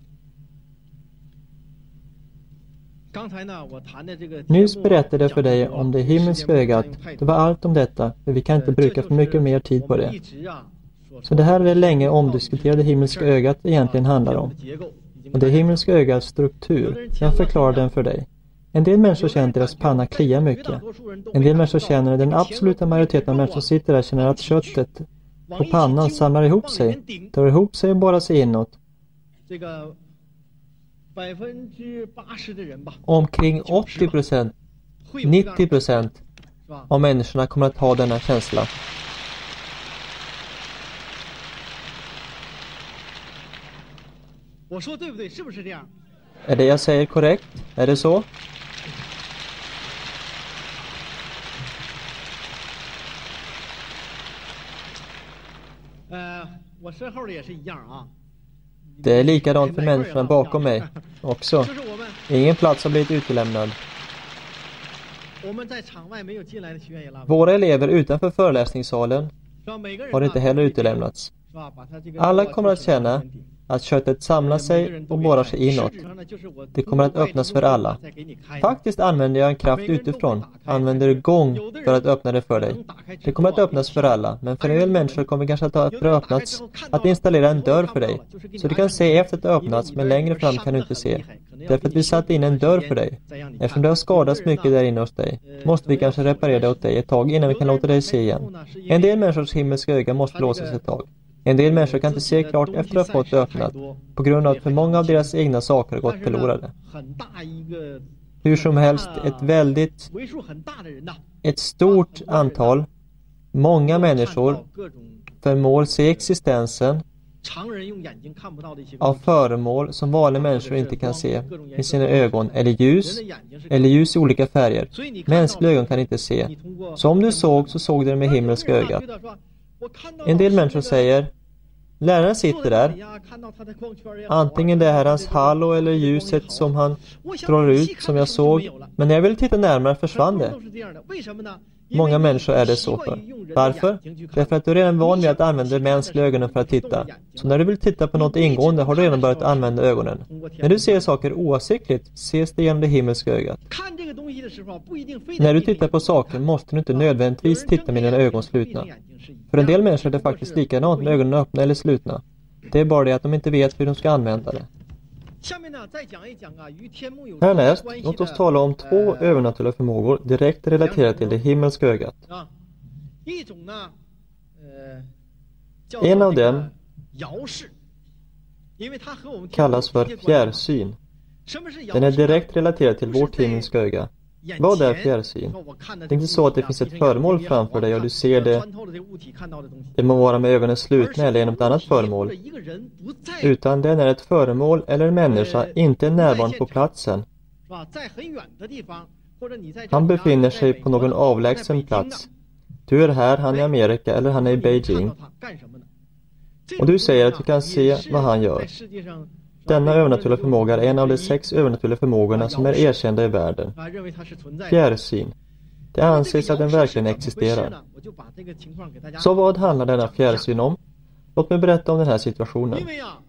Nyss berättade jag för dig om det himmelska ögat. Det var allt om detta, för vi kan inte bruka för mycket mer tid på det. Så det här är det länge omdiskuterade himmelska ögat egentligen handlar om. Och det himmelska ögats struktur, jag förklarar den för dig. En del människor känner att deras panna kliar mycket. En del människor känner att den absoluta majoriteten av människor som sitter där känner att köttet på pannan samlar ihop sig, tar ihop sig och borrar sig inåt. Omkring åttio procent, nittio procent av människorna kommer att ha denna känsla. Är det jag säger korrekt? Är det så? Det är likadant för människorna bakom mig också. Ingen plats har blivit utelämnad. Våra elever utanför föreläsningssalen har inte heller utelämnats. Alla kommer att känna att köttet samlar sig och borrar sig inåt. Det kommer att öppnas för alla. Faktiskt använder jag en kraft utifrån. Använder gång för att öppna det för dig. Det kommer att öppnas för alla. Men för en del människor kommer kanske att ha öppnats att installera en dörr för dig. Så du kan se efter att det öppnats, men längre fram kan du inte se. Därför att vi satt in en dörr för dig. Eftersom det har skadats mycket där inne hos dig, måste vi kanske reparera det åt dig ett tag innan vi kan låta dig se igen. En del människors himmelska öga måste blåsas ett tag. En del människor kan inte se klart efter att ha fått det öppnat på grund av att för många av deras egna saker har gått förlorade. Hur som helst, ett väldigt ett stort antal många människor förmår se existensen av föremål som vanliga människor inte kan se med sina ögon, eller ljus eller ljus i olika färger. Mänskliga ögon kan inte se. Så om du såg, så såg du det med himmelska ögat. En del människor säger, läraren sitter där, antingen det är hans halo eller ljuset som han drar ut som jag såg, men när jag ville titta närmare försvann det. Många människor är det så för. Varför? Därför att du är redan van vid att använda mänskliga ögonen för att titta. Så när du vill titta på något ingående har du redan börjat använda ögonen. När du ser saker oavsiktligt ses det genom det himmelska ögat. När du tittar på saker måste du inte nödvändigtvis titta med dina ögon slutna. För en del människor är det faktiskt likadant med ögonen öppna eller slutna. Det är bara det att de inte vet hur de ska använda det. Härnäst, låt oss tala om två övernaturliga förmågor direkt relaterade till det himmelska ögat. En av dem kallas för fjärrsyn. Den är direkt relaterad till vårt himmelska öga. Vad är fjärrsyn? Det är inte så att det finns ett föremål framför dig och du ser det. Det må vara med ögonen slutna eller genom ett annat föremål. Utan det är när ett föremål eller en människa inte är närvarande på platsen. Han befinner sig på någon avlägsen plats. Du är här, han är i Amerika eller han är i Beijing. Och du säger att du kan se vad han gör. Denna övernaturliga förmåga är en av de sex övernaturliga förmågorna som är erkända i världen. Fjärrsyn. Det anses att den verkligen existerar. Så vad handlar denna fjärrsyn om? Låt mig berätta om den här situationen.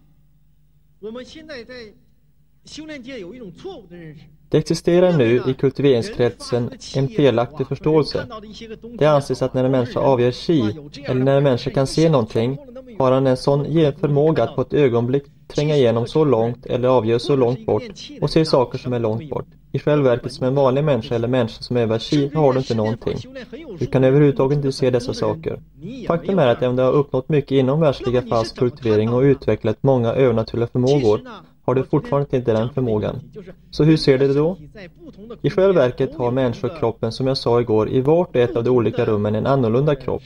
Det existerar nu i kultiveringskretsen en felaktig förståelse. Det anses att när en människa avger chi, eller när en människa kan se någonting, har han en sån förmåga att på ett ögonblick tränga igenom så långt eller avgöra så långt bort och se saker som är långt bort. I själva verket som en vanlig människa eller människa som övar Qi har du inte någonting. Du kan överhuvudtaget inte se dessa saker. Faktum är att även om du har uppnått mycket inom världsliga fast kultivering och utvecklat många övernaturliga förmågor har du fortfarande inte den förmågan. Så hur ser det då? I själva verket har människokroppen, som jag sa igår, i vart och ett av de olika rummen en annorlunda kropp.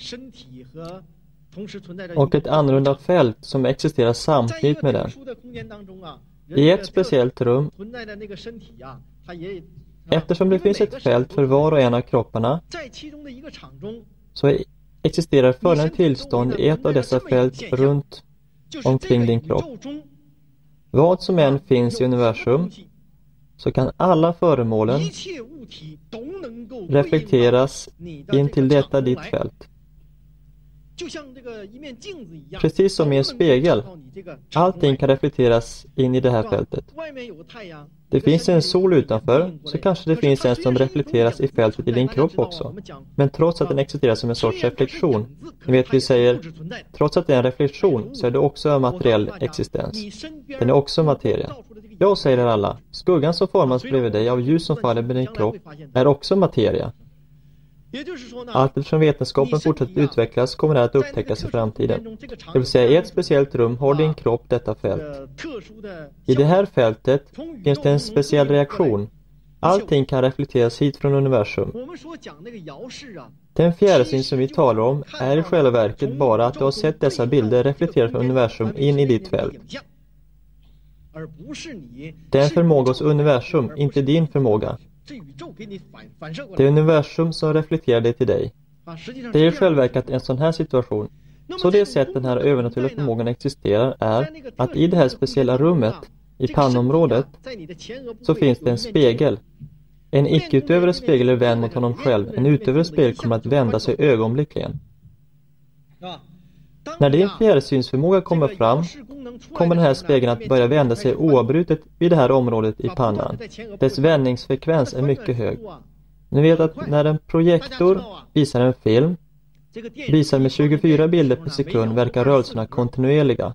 Och ett annorlunda fält som existerar samtidigt med den. I ett speciellt rum, eftersom det finns ett fält för var och en av kropparna, så existerar följande tillstånd i ett av dessa fält runt omkring din kropp. Vad som än finns i universum så kan alla föremålen reflekteras in till detta ditt fält. Precis som i en spegel. Allting kan reflekteras in i det här fältet. Det finns en sol utanför, så kanske det finns en som reflekteras i fältet i din kropp också. Men trots att den existerar som en sorts reflektion, ni vet vi säger, trots att det är en reflektion så är det också en materiell existens. Den är också materia. Jag säger er alla, skuggan som formas bredvid dig av ljus som faller med din kropp är också materia. Allt eftersom vetenskapen fortsätter utvecklas kommer det att upptäckas i framtiden. Det vill säga i ett speciellt rum har din kropp detta fält. I det här fältet finns det en speciell reaktion. Allting kan reflekteras hit från universum. Den fjärrsyn som vi talar om är i själva verket bara att du har sett dessa bilder reflekteras från universum in i ditt fält. Det är en förmåga hos universum, inte din förmåga. Det är universum som reflekterar det till dig. Det är i själva verket en sån här situation. Så det sätt den här övernaturliga förmågan existerar är att i det här speciella rummet, i pannområdet, så finns det en spegel. En icke-utövare spegel är vänd mot honom själv. En utövare spegel kommer att vända sig ögonblickligen. När din fjärrsynsförmåga kommer fram kommer den här spegeln att börja vända sig oavbrutet vid det här området i pannan. Dess vändningsfrekvens är mycket hög. Ni vet att när en projektor visar en film, visar med tjugofyra bilder per sekund verkar rörelserna kontinuerliga.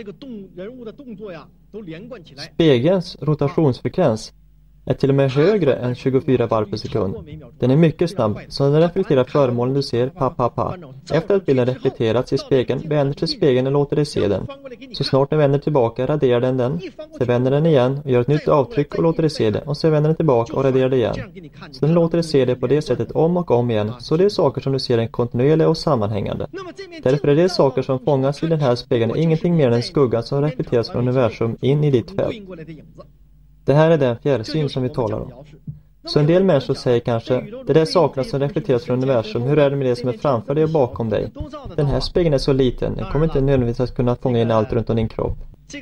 Spegelns rotationsfrekvens är till och med högre än tjugofyra varv per sekund. Den är mycket snabb, så den reflekterar föremålen du ser, pa, pa, pa. Efter att bilden reflekterats i spegeln, vänder sig spegeln och låter dig se den. Så snart den vänder tillbaka raderar den den, så vänder den igen och gör ett nytt avtryck och låter dig se det, och så vänder den tillbaka och raderar det igen. Så den låter dig se det på det sättet om och om igen, så det är saker som du ser en kontinuerlig och sammanhängande. Därför är det saker som fångas i den här spegeln ingenting mer än en skugga som reflekteras från universum in i ditt fält. Det här är den fjärrsyn som vi talar om. Så en del människor säger kanske, det där sakerna som reflekteras från universum, hur är det med det som är framför dig och bakom dig? Den här spegeln är så liten, den kommer inte nödvändigtvis att kunna fånga in allt runt om din kropp.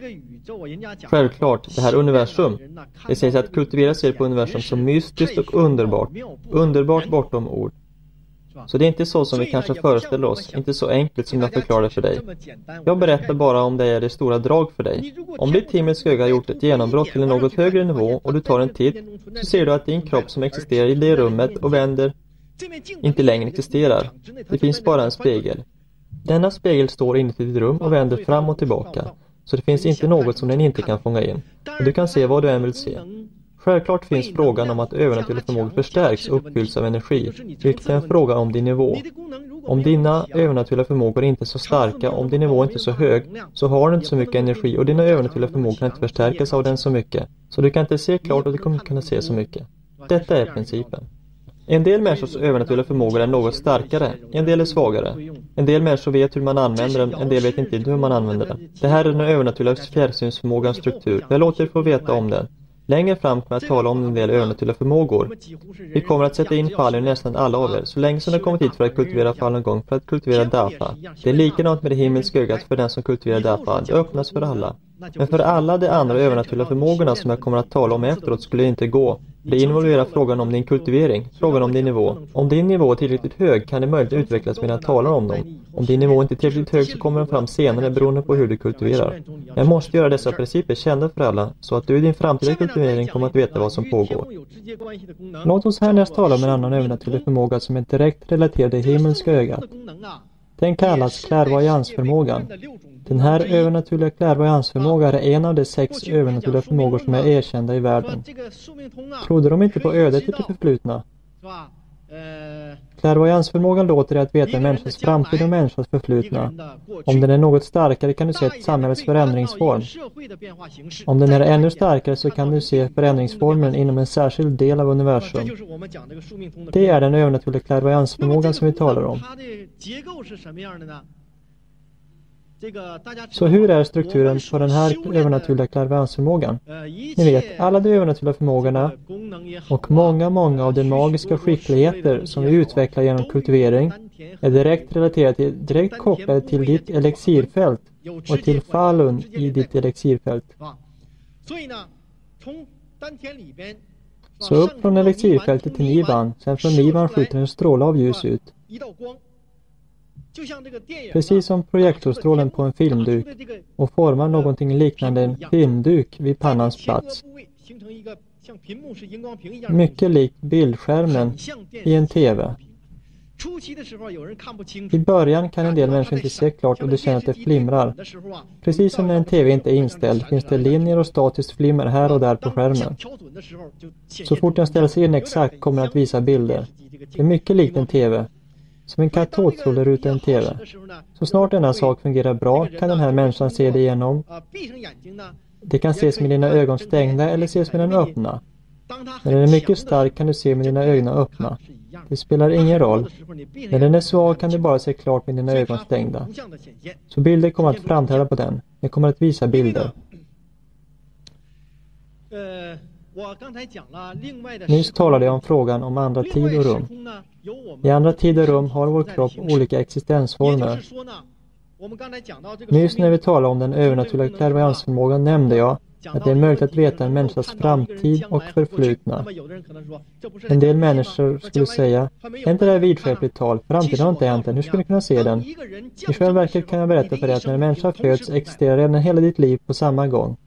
Självklart, det här universum, det sägs att kultivera sig på universum som mystiskt och underbart, underbart bortom ord. Så det är inte så som vi kanske föreställer oss, inte så enkelt som jag förklarade för dig. Jag berättar bara om det är det stora drag för dig. Om ditt himmelska öga har gjort ett genombrott till en något högre nivå och du tar en titt, så ser du att din kropp som existerar i det rummet och vänder inte längre existerar. Det finns bara en spegel. Denna spegel står inuti ditt rum och vänder fram och tillbaka. Så det finns inte något som den inte kan fånga in. Och du kan se vad du än vill se. Självklart finns frågan om att övernaturlig förmåga förstärks och uppfylls av energi, vilket är en fråga om din nivå. Om dina övernaturliga förmågor inte är så starka, om din nivå inte är så hög, så har du inte så mycket energi och dina övernaturliga förmågor kan inte förstärkas av den så mycket. Så du kan inte se klart och du kommer inte kunna se så mycket. Detta är principen. En del människors övernaturliga förmågor är något starkare, en del är svagare. En del människor vet hur man använder den, en del vet inte hur man använder den. Det här är den övernaturliga fjärrsynsförmågans struktur. Jag låter er få veta om den. Längre fram kommer jag att tala om en del övernaturliga förmågor. Vi kommer att sätta in fallen i nästan alla av er, så länge som det kommit hit för att kultivera fall en gång, för att kultivera data. Det är likadant med det himmelska ögat för den som kultiverar data. Det öppnas för alla. Men för alla de andra övernaturliga förmågorna som jag kommer att tala om efteråt skulle det inte gå. Det involverar frågan om din kultivering, frågan om din nivå. Om din nivå är tillräckligt hög kan det möjligt utvecklas medan jag talar om dem. Om din nivå inte är tillräckligt hög så kommer den fram senare beroende på hur du kultiverar. Jag måste göra dessa principer kända för alla så att du i din framtida kultivering kommer att veta vad som pågår. Låt oss härnäst tala om en annan övernaturlig förmåga som är direkt relaterad till himmelska ögat. Den kallas klärvoajansförmågan. Den här övernaturliga klärvoajansförmågan är en av de sex övernaturliga förmågor som är erkända i världen. Trodde de inte på ödet i det förflutna? Klärvoajansförmågan låter dig att veta en människas framtid och människans förflutna. Om den är något starkare kan du se ett samhällets förändringsform. Om den är ännu starkare så kan du se förändringsformen inom en särskild del av universum. Det är den övernaturliga klärvoajansförmågan som vi talar om. Så hur är strukturen på den här övernaturliga klärvoajansförmågan? Ni vet, alla de övernaturliga förmågorna och många, många av de magiska skickligheter som vi utvecklar genom kultivering är direkt relaterade till, direkt kopplade till ditt elixirfält och till falun i ditt elixirfält. Så upp från elixirfältet till nivan, sen från nivan skjuter en stråle av ljus ut. Precis som projektorstrålen på en filmduk och formar någonting liknande en filmduk vid pannans plats. Mycket likt bildskärmen i en tv. I början kan en del människor inte se klart och de känner att det flimrar. Precis som när en tv inte är inställd finns det linjer och statiskt flimmer här och där på skärmen. Så fort den ställs in exakt kommer den att visa bilder. Det är mycket likt en tv. Som en katodstråleruta i en tv. Så snart denna sak fungerar bra kan den här människan se det igenom. Det kan ses med dina ögon stängda eller ses med den öppna. När den är mycket stark kan du se med dina ögon öppna. Det spelar ingen roll. När den är svag kan du bara se klart med dina ögon stängda. Så bilder kommer att framträda på den. Den kommer att visa bilder. Nyss talade jag om frågan om andra tid och rum. I andra tid och rum har vår kropp olika existensformer. Nyss när vi talade om den övernaturliga klärvoajansförmågan nämnde jag att det är möjligt att veta en människas framtid och förflutna. En del människor skulle säga, är inte det här vidskepligt tal? Framtiden har inte hänt än, hur skulle du kunna se den? I själva verket kan jag berätta för dig att när en människa föds existerar redan hela ditt liv på samma gång.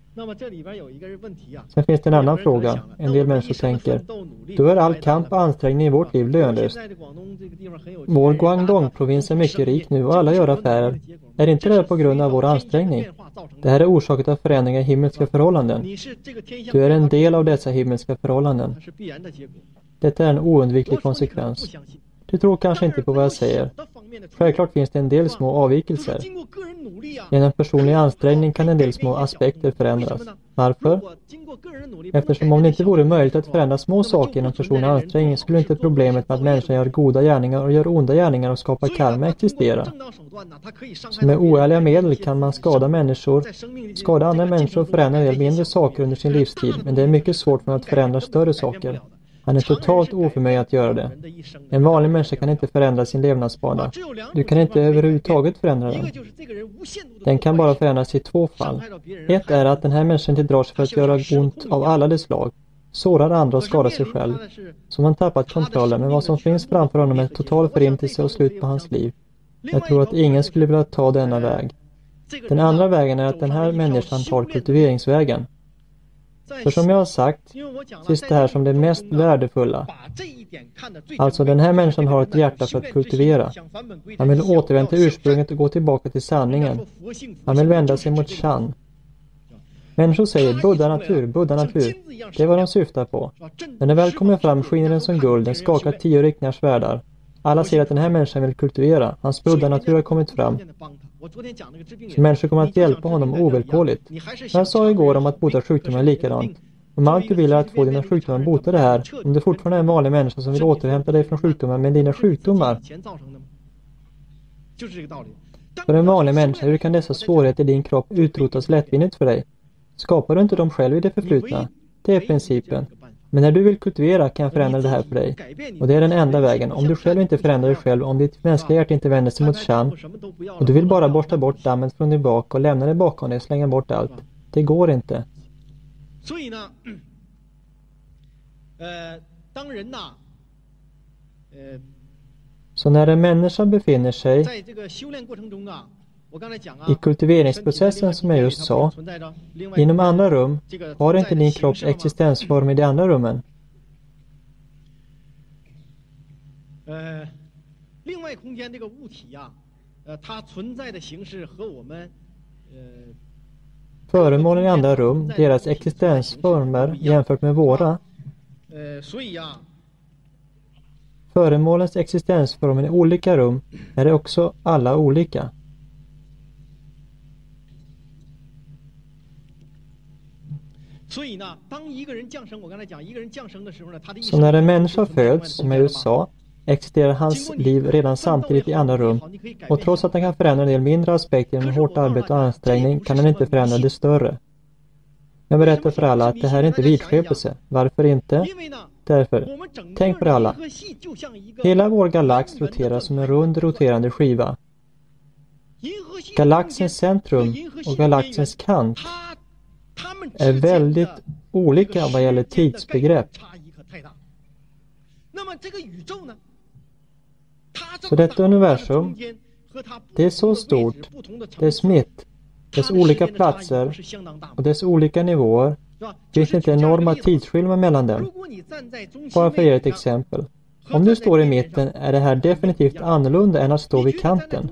Sen finns det en annan fråga. En del människor tänker, då är all kamp och ansträngning i vårt liv lönlöst. Vår Guangdong-provins är mycket rik nu och alla gör affärer. Är inte det på grund av vår ansträngning? Det här är orsakat av förändringar i himmelska förhållanden. Du är en del av dessa himmelska förhållanden. Detta är en oundviklig konsekvens. Du tror kanske inte på vad jag säger. Självklart finns det en del små avvikelser. Genom personlig ansträngning kan en del små aspekter förändras. Varför? Eftersom om det inte vore möjligt att förändra små saker genom personlig ansträngning skulle inte problemet med att människan gör goda gärningar och gör onda gärningar och skapar karma existera. Så med oärliga medel kan man skada människor, skada andra människor och förändra en del mindre saker under sin livstid, men det är mycket svårt för att förändra större saker. Han är totalt oförmöjlig att göra det. En vanlig människa kan inte förändra sin levnadsbana. Du kan inte överhuvudtaget förändra den. Den kan bara förändras i två fall. Ett är att den här människan inte drar sig för att göra ont av alla dess slag. Sårar andra och skadar sig själv. Så man tappat kontrollen, men vad som finns framför honom är total förintelse och slut på hans liv. Jag tror att ingen skulle vilja ta denna väg. Den andra vägen är att den här människan tar kultiveringsvägen. För som jag har sagt, ses det här som det mest värdefulla. Alltså den här människan har ett hjärta för att kultivera. Han vill återvända till ursprunget och gå tillbaka till sanningen. Han vill vända sig mot Shan. Människor säger Buddha natur, Buddha natur. Det är vad de syftar på. När den väl kommer fram skiner den som guld, den skakar tio riktningars världar. Alla ser att den här människan vill kultivera. Hans Buddha natur har kommit fram. Så människor kommer att hjälpa honom ovillkorligt. Jag sa igår om att bota sjukdomar är likadant. Om allt du vill är att få dina sjukdomar bota det här, om du fortfarande är en vanlig människa som vill återhämta dig från sjukdomar med dina sjukdomar. För en vanlig människa, hur kan dessa svårigheter i din kropp utrotas lättvindigt för dig? Skapar du inte dem själv i det förflutna? Det är principen. Men när du vill kultivera kan jag förändra det här för dig. Och det är den enda vägen. Om du själv inte förändrar dig själv, om ditt mänskliga hjärta inte vänder sig mot Shan och du vill bara borsta bort dammet från din bak och lämna det bakom dig och slänga bort allt. Det går inte. Så när en människa befinner sig i kultiveringsprocessen som jag just sa, inom andra rum har inte din kropps existensform i de andra rummen. Föremålen i andra rum, deras existensformer jämfört med våra. Föremålens existensformer i olika rum är det också alla olika. Så när en människa föds, som jag just sa, existerar hans liv redan samtidigt i andra rum. Och trots att han kan förändra en del mindre aspekter genom hårt arbete och ansträngning kan han inte förändra det större. Jag berättar för alla att det här är inte vidskepelse. Varför inte? Därför, tänk på det alla. Hela vår galax roterar som en rund roterande skiva. Galaxens centrum och galaxens kant är väldigt olika vad gäller tidsbegrepp. Så detta universum, det är så stort, dess mitt, dess olika platser och dess olika nivåer. Finns inte enorma tidsskillnader mellan dem. Bara för att ge ett exempel. Om du står i mitten är det här definitivt annorlunda än att stå vid kanten.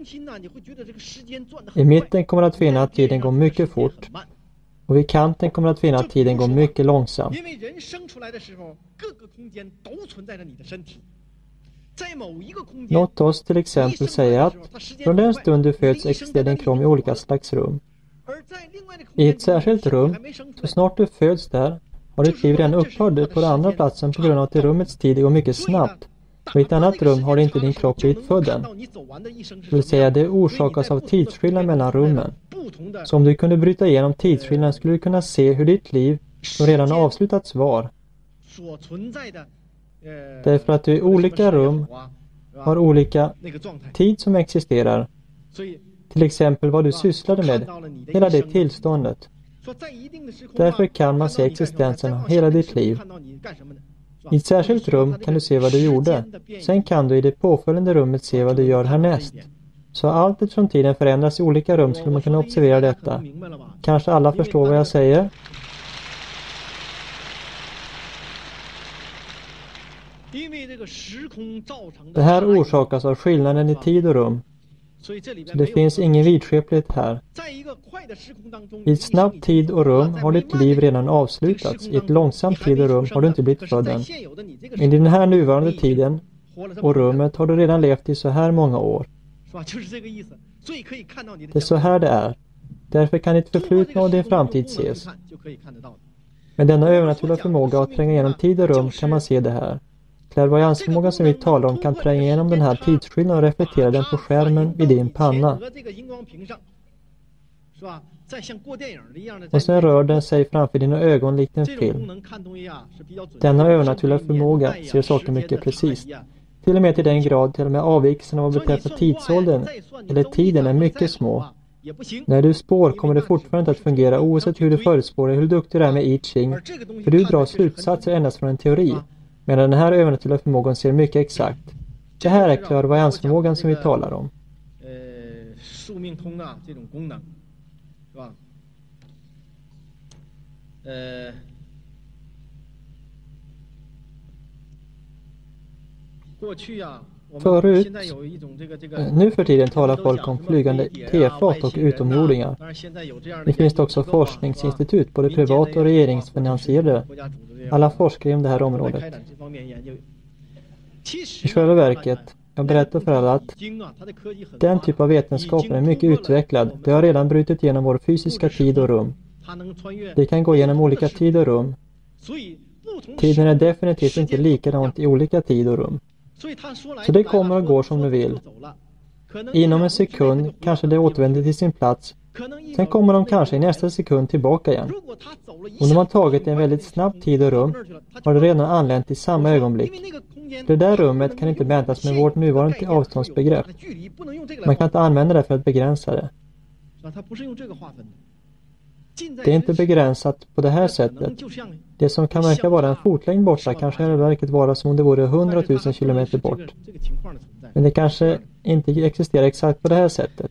I mitten kommer att finna att tiden går mycket fort. Och vid kanten kommer att finna att tiden går mycket långsamt. Låt oss till exempel säga att från den stund du föds existerar din kropp i olika slags rum. I ett särskilt rum, så snart du föds där, har ditt liv redan upphört på den andra platsen på grund av att i rummets tid går mycket snabbt. Och i ett annat rum har inte din kropp blivit född än. Det vill säga det orsakas av tidsskillnad mellan rummen. Så om du kunde bryta igenom tidsskillnaden skulle du kunna se hur ditt liv som redan avslutats var. Därför att du i olika rum har olika tid som existerar. Till exempel vad du sysslade med, hela det tillståndet. Därför kan man se existensen av hela ditt liv. I ett särskilt rum kan du se vad du gjorde. Sen kan du i det påföljande rummet se vad du gör härnäst. Så allt eftersom tiden förändras i olika rum skulle man kunna observera detta. Kanske alla förstår vad jag säger? Det här orsakas av skillnaden i tid och rum. Så det finns ingen vidskeplighet här. I ett snabbt tid och rum har ditt liv redan avslutats. I ett långsamt tid och rum har du inte blivit född än. Men i den här nuvarande tiden och rummet har du redan levt i så här många år. Det är så här det är. Därför kan ditt förflutna och din framtid ses. Med denna övernaturliga förmåga att tränga igenom tid och rum kan man se det här. Klärvoajansförmågan som vi talar om kan tränga igenom den här tidsskillnaden och reflektera den på skärmen vid din panna. Och sen rör den sig framför dina ögon likt en film. Denna övernaturliga förmåga ser saker mycket precis. Till och med till den grad till och med avvikelsen vad beträffar tidsåldern eller tiden är mycket små. När du spår kommer det fortfarande att fungera oavsett hur du förutspår hur duktig du är med I Ching. För du drar slutsatser endast från en teori. Medan den här övernaturliga förmågan ser mycket exakt. Det här är klärvoajansförmågan som vi talar om. Förut, nu för tiden talar folk om flygande tefat och utomjordingar. Det finns också forskningsinstitut, både privata och regeringsfinansierade. Alla forskar om det här området. I själva verket, jag berättar för alla att den typ av vetenskapen är mycket utvecklad. Det har redan brutit genom vår fysiska tid och rum. Det kan gå genom olika tid och rum. Tiden är definitivt inte likadant i olika tid och rum. Så det kommer och går som du vill. Inom en sekund kanske det återvänder till sin plats. Sen kommer de kanske i nästa sekund tillbaka igen. Om de har tagit en väldigt snabb tid och rum har det redan anlänt i samma ögonblick. Det där rummet kan inte mätas med vårt nuvarande avståndsbegrepp. Man kan inte använda det för att begränsa det. Det är inte begränsat på det här sättet. Det som kan verka vara en fotlängd borta kanske i verket vara som om det vore hundratusen kilometer bort. Men det kanske inte existerar exakt på det här sättet.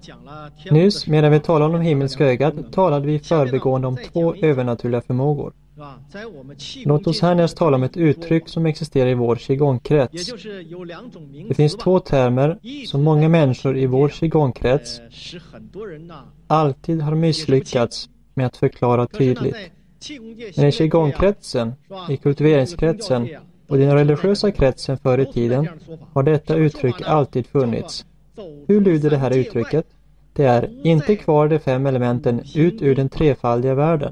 Nyss, medan vi talade om himmelska ögat, talade vi förbigående om två övernaturliga förmågor. Låt oss härnäst tala om ett uttryck som existerar i vår qigong-krets. Det finns två termer som många människor i vår qigong-krets alltid har misslyckats med att förklara tydligt. Men i qigong-kretsen, i kultiveringskretsen och i den religiösa kretsen förr i tiden har detta uttryck alltid funnits. Hur lyder det här uttrycket? Det är inte kvar de fem elementen ut ur den trefaldiga världen.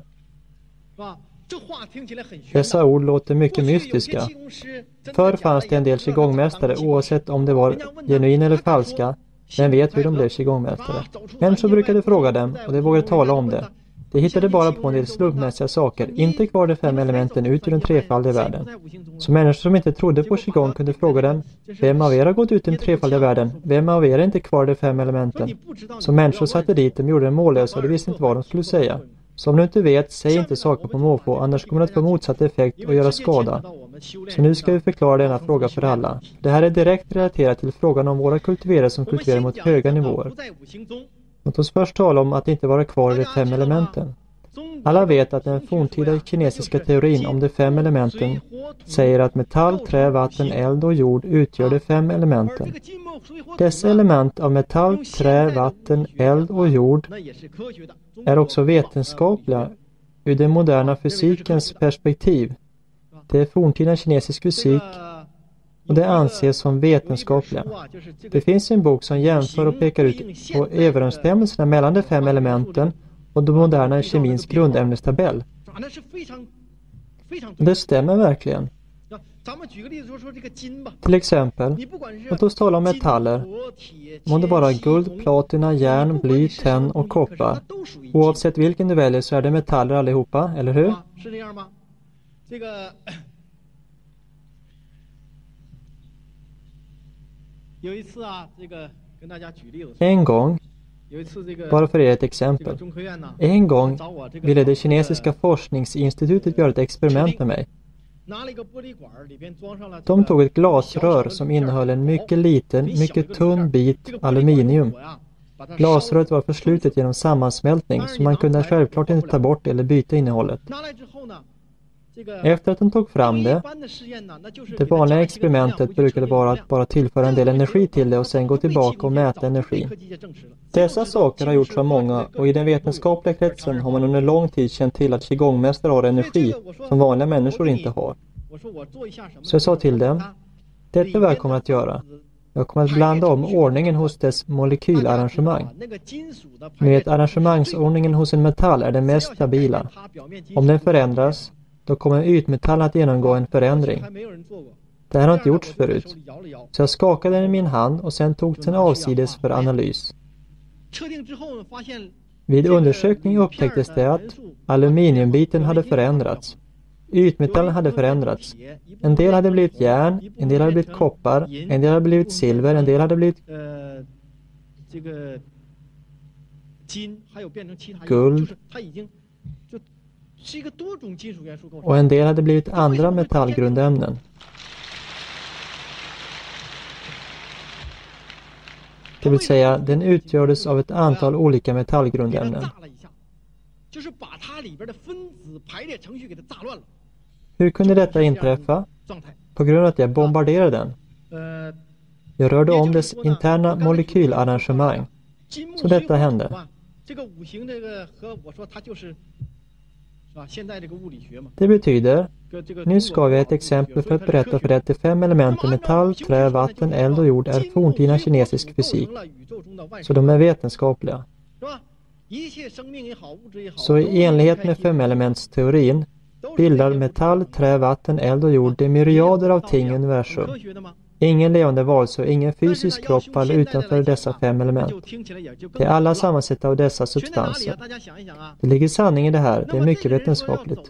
Dessa ord låter mycket mystiska. Förr fanns det en del qigongmästare, oavsett om det var genuina eller falska. Vem vet hur de blev qigongmästare? Människor brukade fråga dem och de vågade tala om det. De hittade bara på en del slumpmässiga saker, inte kvar de fem elementen ut ur den trefaldiga världen. Så människor som inte trodde på qigong kunde fråga dem: vem av er har gått ut i den trefaldiga världen? Vem av er är inte kvar de fem elementen? Så människor satte dit dem, gjorde dem mållösa och de visste inte vad de skulle säga. Så om du inte vet, säg inte saker på måfå, annars kommer det att få motsatt effekt och göra skada. Så nu ska vi förklara denna fråga för alla. Det här är direkt relaterat till frågan om våra kultiverare som kultiverar mot höga nivåer. Låt oss först tala om att inte vara kvar i de fem elementen. Alla vet att den forntida kinesiska teorin om de fem elementen säger att metall, trä, vatten, eld och jord utgör de fem elementen. Dessa element av metall, trä, vatten, eld och jord är också vetenskapliga ur den moderna fysikens perspektiv. Det är forntida kinesisk fysik och det anses som vetenskapliga. Det finns en bok som jämför och pekar ut på överensstämmelserna mellan de fem elementen och den moderna kemins grundämnestabell. Det stämmer verkligen. Till exempel, låt oss tala om metaller. Må det vara guld, platina, järn, bly, tenn och koppar. Oavsett vilken du väljer så är det metaller allihopa, eller hur? En gång, bara för er ett exempel. En gång ville det kinesiska forskningsinstitutet göra ett experiment med mig. De tog ett glasrör som innehöll en mycket liten, mycket tunn bit aluminium. Glasröret var förslutet genom sammansmältning så man kunde självklart inte ta bort eller byta innehållet. Efter att de tog fram det, det vanliga experimentet brukade vara att bara tillföra en del energi till det och sen gå tillbaka och mäta energin. Dessa saker har gjorts av många och i den vetenskapliga kretsen har man under lång tid känt till att qigongmästare har energi som vanliga människor inte har. Så jag sa till dem, detta är vad jag kommer att göra. Jag kommer att blanda om ordningen hos dess molekylarrangemang. Med arrangemangsordningen hos en metall är den mest stabila. Om den förändras, då kommer en ytmetall att genomgå en förändring. Det här har inte gjorts förut. Så jag skakade den i min hand och sen tog den avsides för analys. Vid undersökning upptäcktes det att aluminiumbiten hade förändrats. Ytmetallen hade förändrats. En del hade blivit järn, en del hade blivit koppar, en del hade blivit silver, en del hade blivit guld och en del hade blivit andra metallgrundämnen. Det vill säga, den utgjordes av ett antal olika metallgrundämnen. Hur kunde detta inträffa? På grund av att jag bombarderade den. Jag rörde om dess interna molekylarrangemang. Så detta hände. Det betyder, nu ska vi ha ett exempel för att berätta för att de fem elementen metall, trä, vatten, eld och jord är forntida kinesisk fysik. Så de är vetenskapliga. Så i enlighet med femelementsteorin bildar metall, trä, vatten, eld och jord de myriader av ting i universum. Ingen levande varelse och ingen fysisk kropp faller utanför dessa fem element. Det är alla sammansatta av dessa substanser. Det ligger sanning i det här, det är mycket vetenskapligt.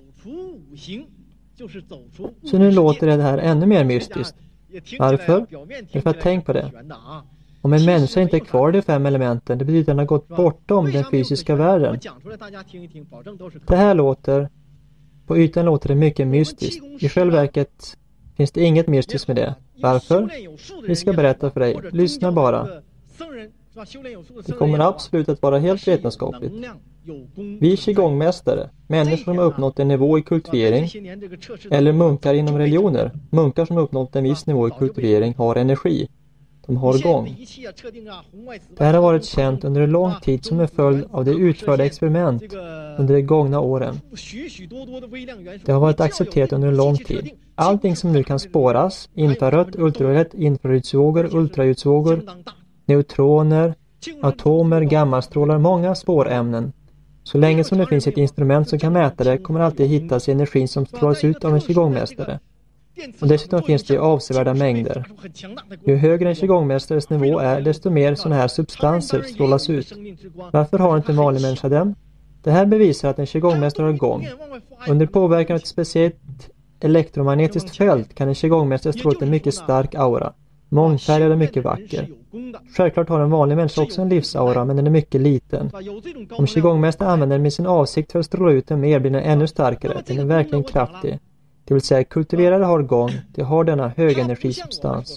Så nu låter det här ännu mer mystiskt. Varför? För att tänk på det. Om en människa inte är kvar i de fem elementen, det betyder att den har gått bortom den fysiska världen. Det här låter, på ytan låter det mycket mystiskt. I själva verket finns det inget mystiskt med det. Varför? Vi ska berätta för dig. Lyssna bara. Det kommer absolut att vara helt vetenskapligt. Vi qigongmästare, människor som har uppnått en nivå i kultivering, eller munkar inom religioner, munkar som har uppnått en viss nivå i kultivering har energi. De har gång. Det här har varit känt under en lång tid som en följd av det utförda experiment under de gångna åren. Det har varit accepterat under en lång tid. Allting som nu kan spåras, infrarött, ultraviolett, infrarödsvågor, ultraljudsvågor, neutroner, atomer, gammastrålar, många spårämnen. Så länge som det finns ett instrument som kan mäta det kommer alltid hittas energin som strålas ut av en qigongmästare. Och dessutom finns det avsevärda mängder. Ju högre en qigongmästares nivå är, desto mer sådana här substanser strålas ut. Varför har inte en vanlig människa dem? Det här bevisar att en qigongmästare har gång. Under påverkan av ett speciellt elektromagnetiskt fält kan en qigongmästare stråla ut en mycket stark aura. Mångfärgad och mycket vacker. Självklart har en vanlig människa också en livsaura, men den är mycket liten. Om qigongmästaren använder den med sin avsikt för att stråla ut den mer blir den ännu starkare. Den är verkligen kraftig. Det vill säga kultiverare har gång, de har denna högenergisubstans.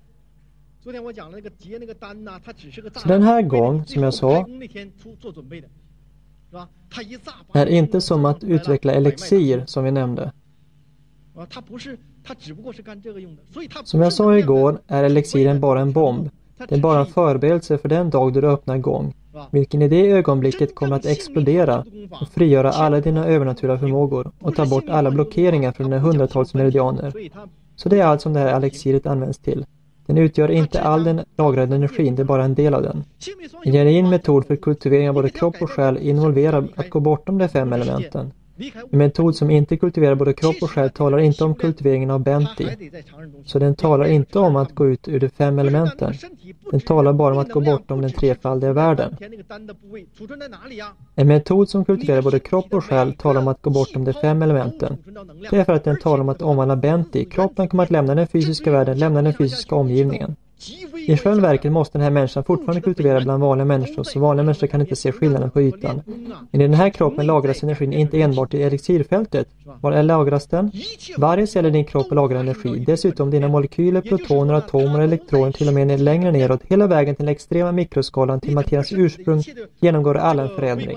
Så den här gång, som jag sa, är inte som att utveckla elixir som vi nämnde. Som jag sa igår är elixiren bara en bomb. Det är bara en förberedelse för den dag då du öppnar gång, vilken i det ögonblicket kommer att explodera och frigöra alla dina övernaturliga förmågor och ta bort alla blockeringar från dina hundratals meridianer. Så det är allt som det här elixiret används till. Den utgör inte all den lagrade energin, det är bara en del av den. En genuin metod för kultivering av både kropp och själ involverar att gå bortom de fem elementen. En metod som inte kultiverar både kropp och själ talar inte om kultiveringen av Benti. Så den talar inte om att gå ut ur de fem elementen. Den talar bara om att gå bortom den trefaldiga världen. En metod som kultiverar både kropp och själ talar om att gå bortom de fem elementen. Det är för att den talar om att omvandla Benti. Kroppen kommer att lämna den fysiska världen, lämna den fysiska omgivningen. I själva verket måste den här människan fortfarande kultivera bland vanliga människor, så vanliga människor kan inte se skillnaden på ytan. Men i den här kroppen lagras energin inte enbart i elixirfältet. Var lagras den? Varje cell i din kropp lagrar energi. Dessutom dina molekyler, protoner, atomer och elektroner till och med längre neråt, hela vägen till den extrema mikroskalan till materiens ursprung genomgår alla en förändring.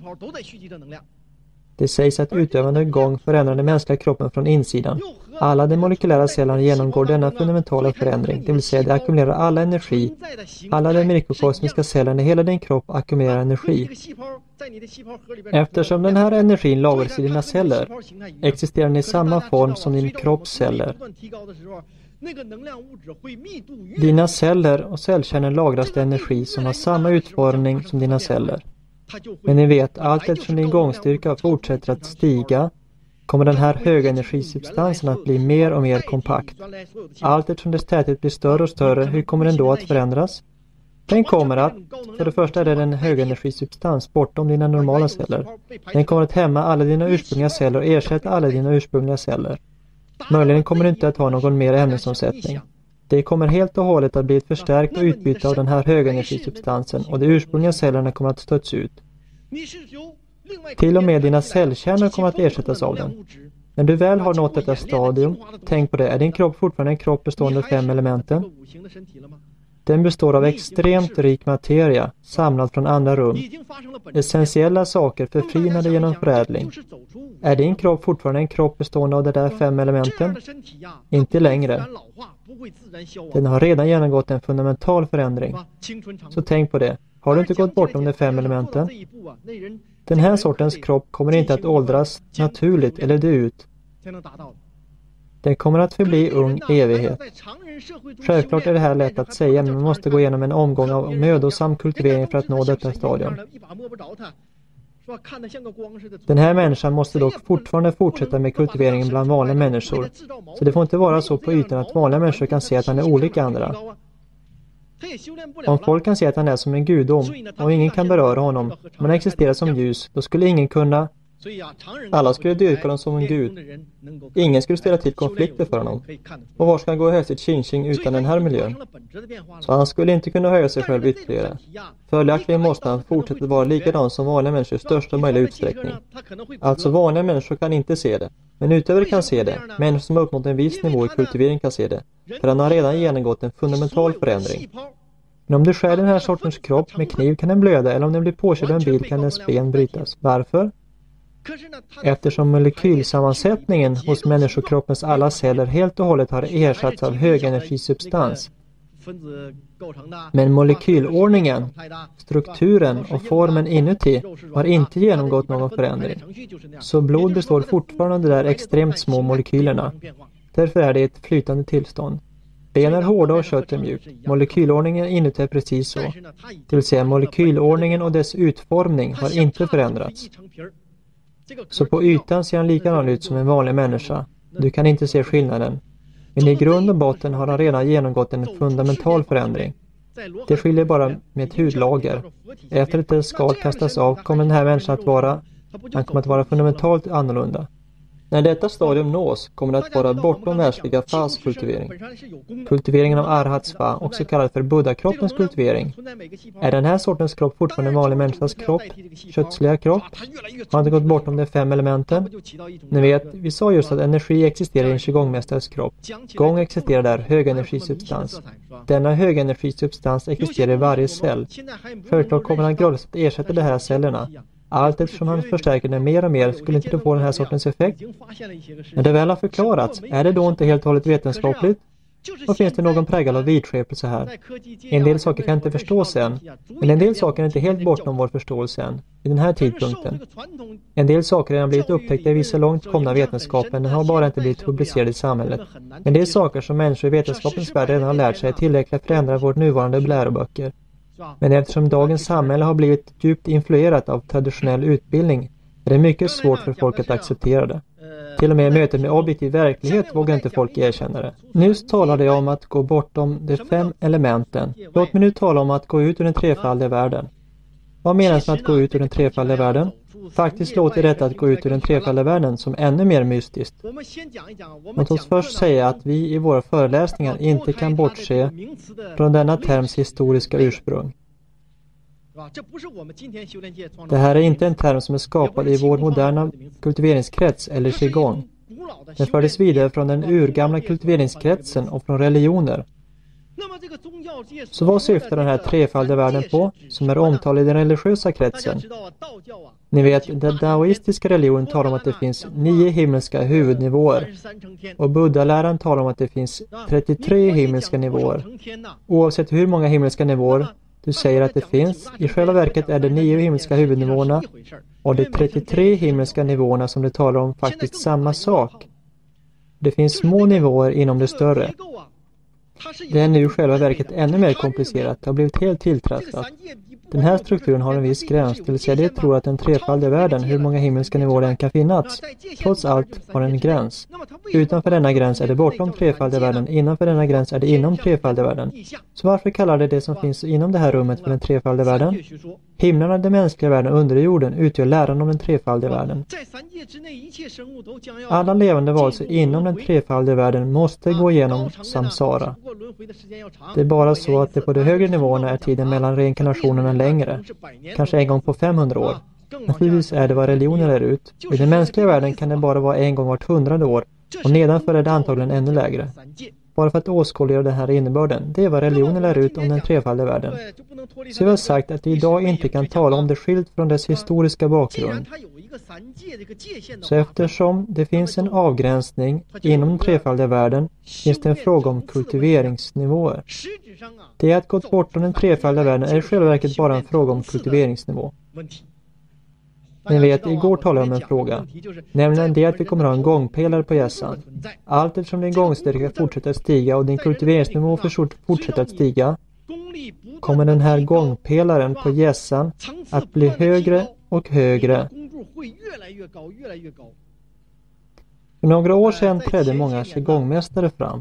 Det sägs att utövande gång förändrar den mänskliga kroppen från insidan. Alla de molekylära cellerna genomgår denna fundamentala förändring, det vill säga de ackumulerar alla energi. Alla de mikrokosmiska cellerna i hela din kropp ackumulerar energi. Eftersom den här energin lagras i dina celler, existerar den i samma form som din kroppsceller. Dina celler och cellkärnor lagras det energi som har samma utformning som dina celler. Men ni vet, allt eftersom din gångstyrka fortsätter att stiga kommer den här höga energisubstansen att bli mer och mer kompakt. Allt eftersom dess täthet blir större och större, hur kommer den då att förändras? Den kommer att, för det första är det en hög energisubstans bortom dina normala celler. Den kommer att hämma alla dina ursprungliga celler och ersätta alla dina ursprungliga celler. Möjligen kommer du inte att ha någon mer ämnesomsättning. Det kommer helt och hållet att bli ett förstärkt och utbyte av den här höga energisubstansen och de ursprungliga cellerna kommer att stöts ut. Till och med dina cellkärnor kommer att ersättas av den. När du väl har nått detta stadium, tänk på det, är din kropp fortfarande en kropp bestående av fem elementen? Den består av extremt rik materia, samlad från andra rum. Essentiella saker förfinade genom förädling. Är din kropp fortfarande en kropp bestående av de där fem elementen? Inte längre. Den har redan genomgått en fundamental förändring. Så tänk på det. Har du inte gått bortom de fem elementen? Den här sortens kropp kommer inte att åldras naturligt eller dö ut. Den kommer att förbli ung i evighet. Självklart är det här lätt att säga, men man måste gå igenom en omgång av mödosam kultivering för att nå detta stadium. Den här människan måste dock fortfarande fortsätta med kultiveringen bland vanliga människor. Så det får inte vara så på ytan att vanliga människor kan se att han är olika andra. Om folk kan se att han är som en gudom och ingen kan beröra honom, om han existerar som ljus, då skulle ingen kunna. Alla skulle dyrka honom som en gud. Ingen skulle ställa till konflikter för honom. Och var ska han gå och höja sitt tjing-tjing utan den här miljön? Så han skulle inte kunna höja sig själv ytterligare. Följaktligen måste han fortsätta vara likadan som vanliga människor i största möjliga utsträckning. Alltså vanliga människor kan inte se det. Men utövare kan se det. Människor som har uppnått en viss nivå i kultivering kan se det. För han har redan genomgått en fundamental förändring. Men om du skär den här sortens kropp med kniv kan den blöda, eller om den blir påkörd av en bil kan dess ben brytas. Varför? Eftersom molekylsammansättningen hos människokroppens alla celler helt och hållet har ersatts av högenergisubstans. Men molekylordningen, strukturen och formen inuti har inte genomgått någon förändring. Så blod består fortfarande av de där extremt små molekylerna. Därför är det ett flytande tillstånd. Ben är hårda och kött är mjukt. Molekylordningen inuti är precis så. Det vill säga molekylordningen och dess utformning har inte förändrats. Så på ytan ser han likadan ut som en vanlig människa. Du kan inte se skillnaden. Men i grund och botten har han redan genomgått en fundamental förändring. Det skiljer bara med ett hudlager. Efter att ett skal kastas av kommer den här människan att vara, han kommer att vara fundamentalt annorlunda. När detta stadium nås kommer det att vara bortom världsliga fas kultivering. Kultiveringen av Arhats fa, också kallad för buddha-kroppens kultivering. Är den här sortens kropp fortfarande en vanlig människas kropp, kötsliga kropp? Har inte gått bortom de fem elementen? Ni vet, vi sa just att energi existerar i en qigongmästares kropp. Gong existerar där, högenergisubstans. Denna högenergisubstans existerar i varje cell. Självklart kommer han gradvis att ersätta de här cellerna. Allt eftersom han förstärker det mer och mer skulle inte det få den här sortens effekt. När det väl har förklarats, är det då inte helt och hållet vetenskapligt? Och finns det någon prägel av vidskepelse här? En del saker kan inte förstås än, men en del saker är inte helt bortom vår förståelse än, i den här tidpunkten. En del saker har redan blivit upptäckta i vissa långt komna vetenskapen, den har bara inte blivit publicerad i samhället. Men det är saker som människor i vetenskapens värld redan har lärt sig tillräckligt att förändra vårt nuvarande läroböcker. Men eftersom dagens samhälle har blivit djupt influerat av traditionell utbildning är det mycket svårt för folk att acceptera det. Till och med i mötet med objektiv verklighet vågar inte folk erkänna det. Nyss talade jag om att gå bortom de fem elementen. Låt mig nu tala om att gå ut ur den trefaldiga världen. Vad menas med att gå ut ur den trefaldiga världen? Faktiskt låter detta att gå ut ur den trefaldiga världen som ännu mer mystiskt. Låt oss först säga att vi i våra föreläsningar inte kan bortse från denna terms historiska ursprung. Det här är inte en term som är skapad i vår moderna kultiveringskrets eller qigong. Den fördes vidare från den urgamla kultiveringskretsen och från religioner. Så vad syftar den här trefaldiga världen på, som är omtalad i den religiösa kretsen? Ni vet, den daoistiska religionen talar om att det finns nio himmelska huvudnivåer. Och buddha-läran talar om att det finns trettiotre himmelska nivåer. Oavsett hur många himmelska nivåer du säger att det finns, i själva verket är det nio himmelska huvudnivåerna och de trettiotre himmelska nivåerna som du talar om faktiskt samma sak. Det finns små nivåer inom det större. Det är nu i själva verket ännu mer komplicerat. Det har blivit helt tilltrasslat. Den här strukturen har en viss gräns, det vill säga det tror att den trefaldiga världen, hur många himmelska nivåer den kan finnas, trots allt har en gräns. Utanför denna gräns är det bortom trefaldiga världen, innanför denna gräns är det inom trefaldiga världen. Så varför kallar det det som finns inom det här rummet för den trefaldiga världen? Himlarna, den mänskliga världen under jorden utgör läran om den trefaldiga världen. Alla levande varelser inom den trefaldiga världen måste gå igenom samsara. Det är bara så att det på de högre nivåerna är tiden mellan reinkarnationerna längre, kanske en gång på femhundra år. Naturligtvis är det vad religioner är ut. I den mänskliga världen kan det bara vara en gång vart hundrade år, och nedanför är det antagligen ännu lägre. Bara för att åskådliggöra den här innebörden, det är vad religionen lär ut om den trefaldiga världen. Så jag har sagt att vi idag inte kan tala om det skilt från dess historiska bakgrund. Så eftersom det finns en avgränsning inom den trefaldiga världen finns det en fråga om kultiveringsnivåer. Det är att gått bortom den trefaldiga världen är i själva verket bara en fråga om kultiveringsnivå. Ni vet, igår talade jag om en fråga, nämligen det att vi kommer att ha en gångpelare på gässan. Allt eftersom din gångstyrka fortsätter att stiga och din kultiveringsnivå fortsätter att stiga, kommer den här gångpelaren på gässan att bli högre och högre. För några år sedan trädde många qigongmästare fram.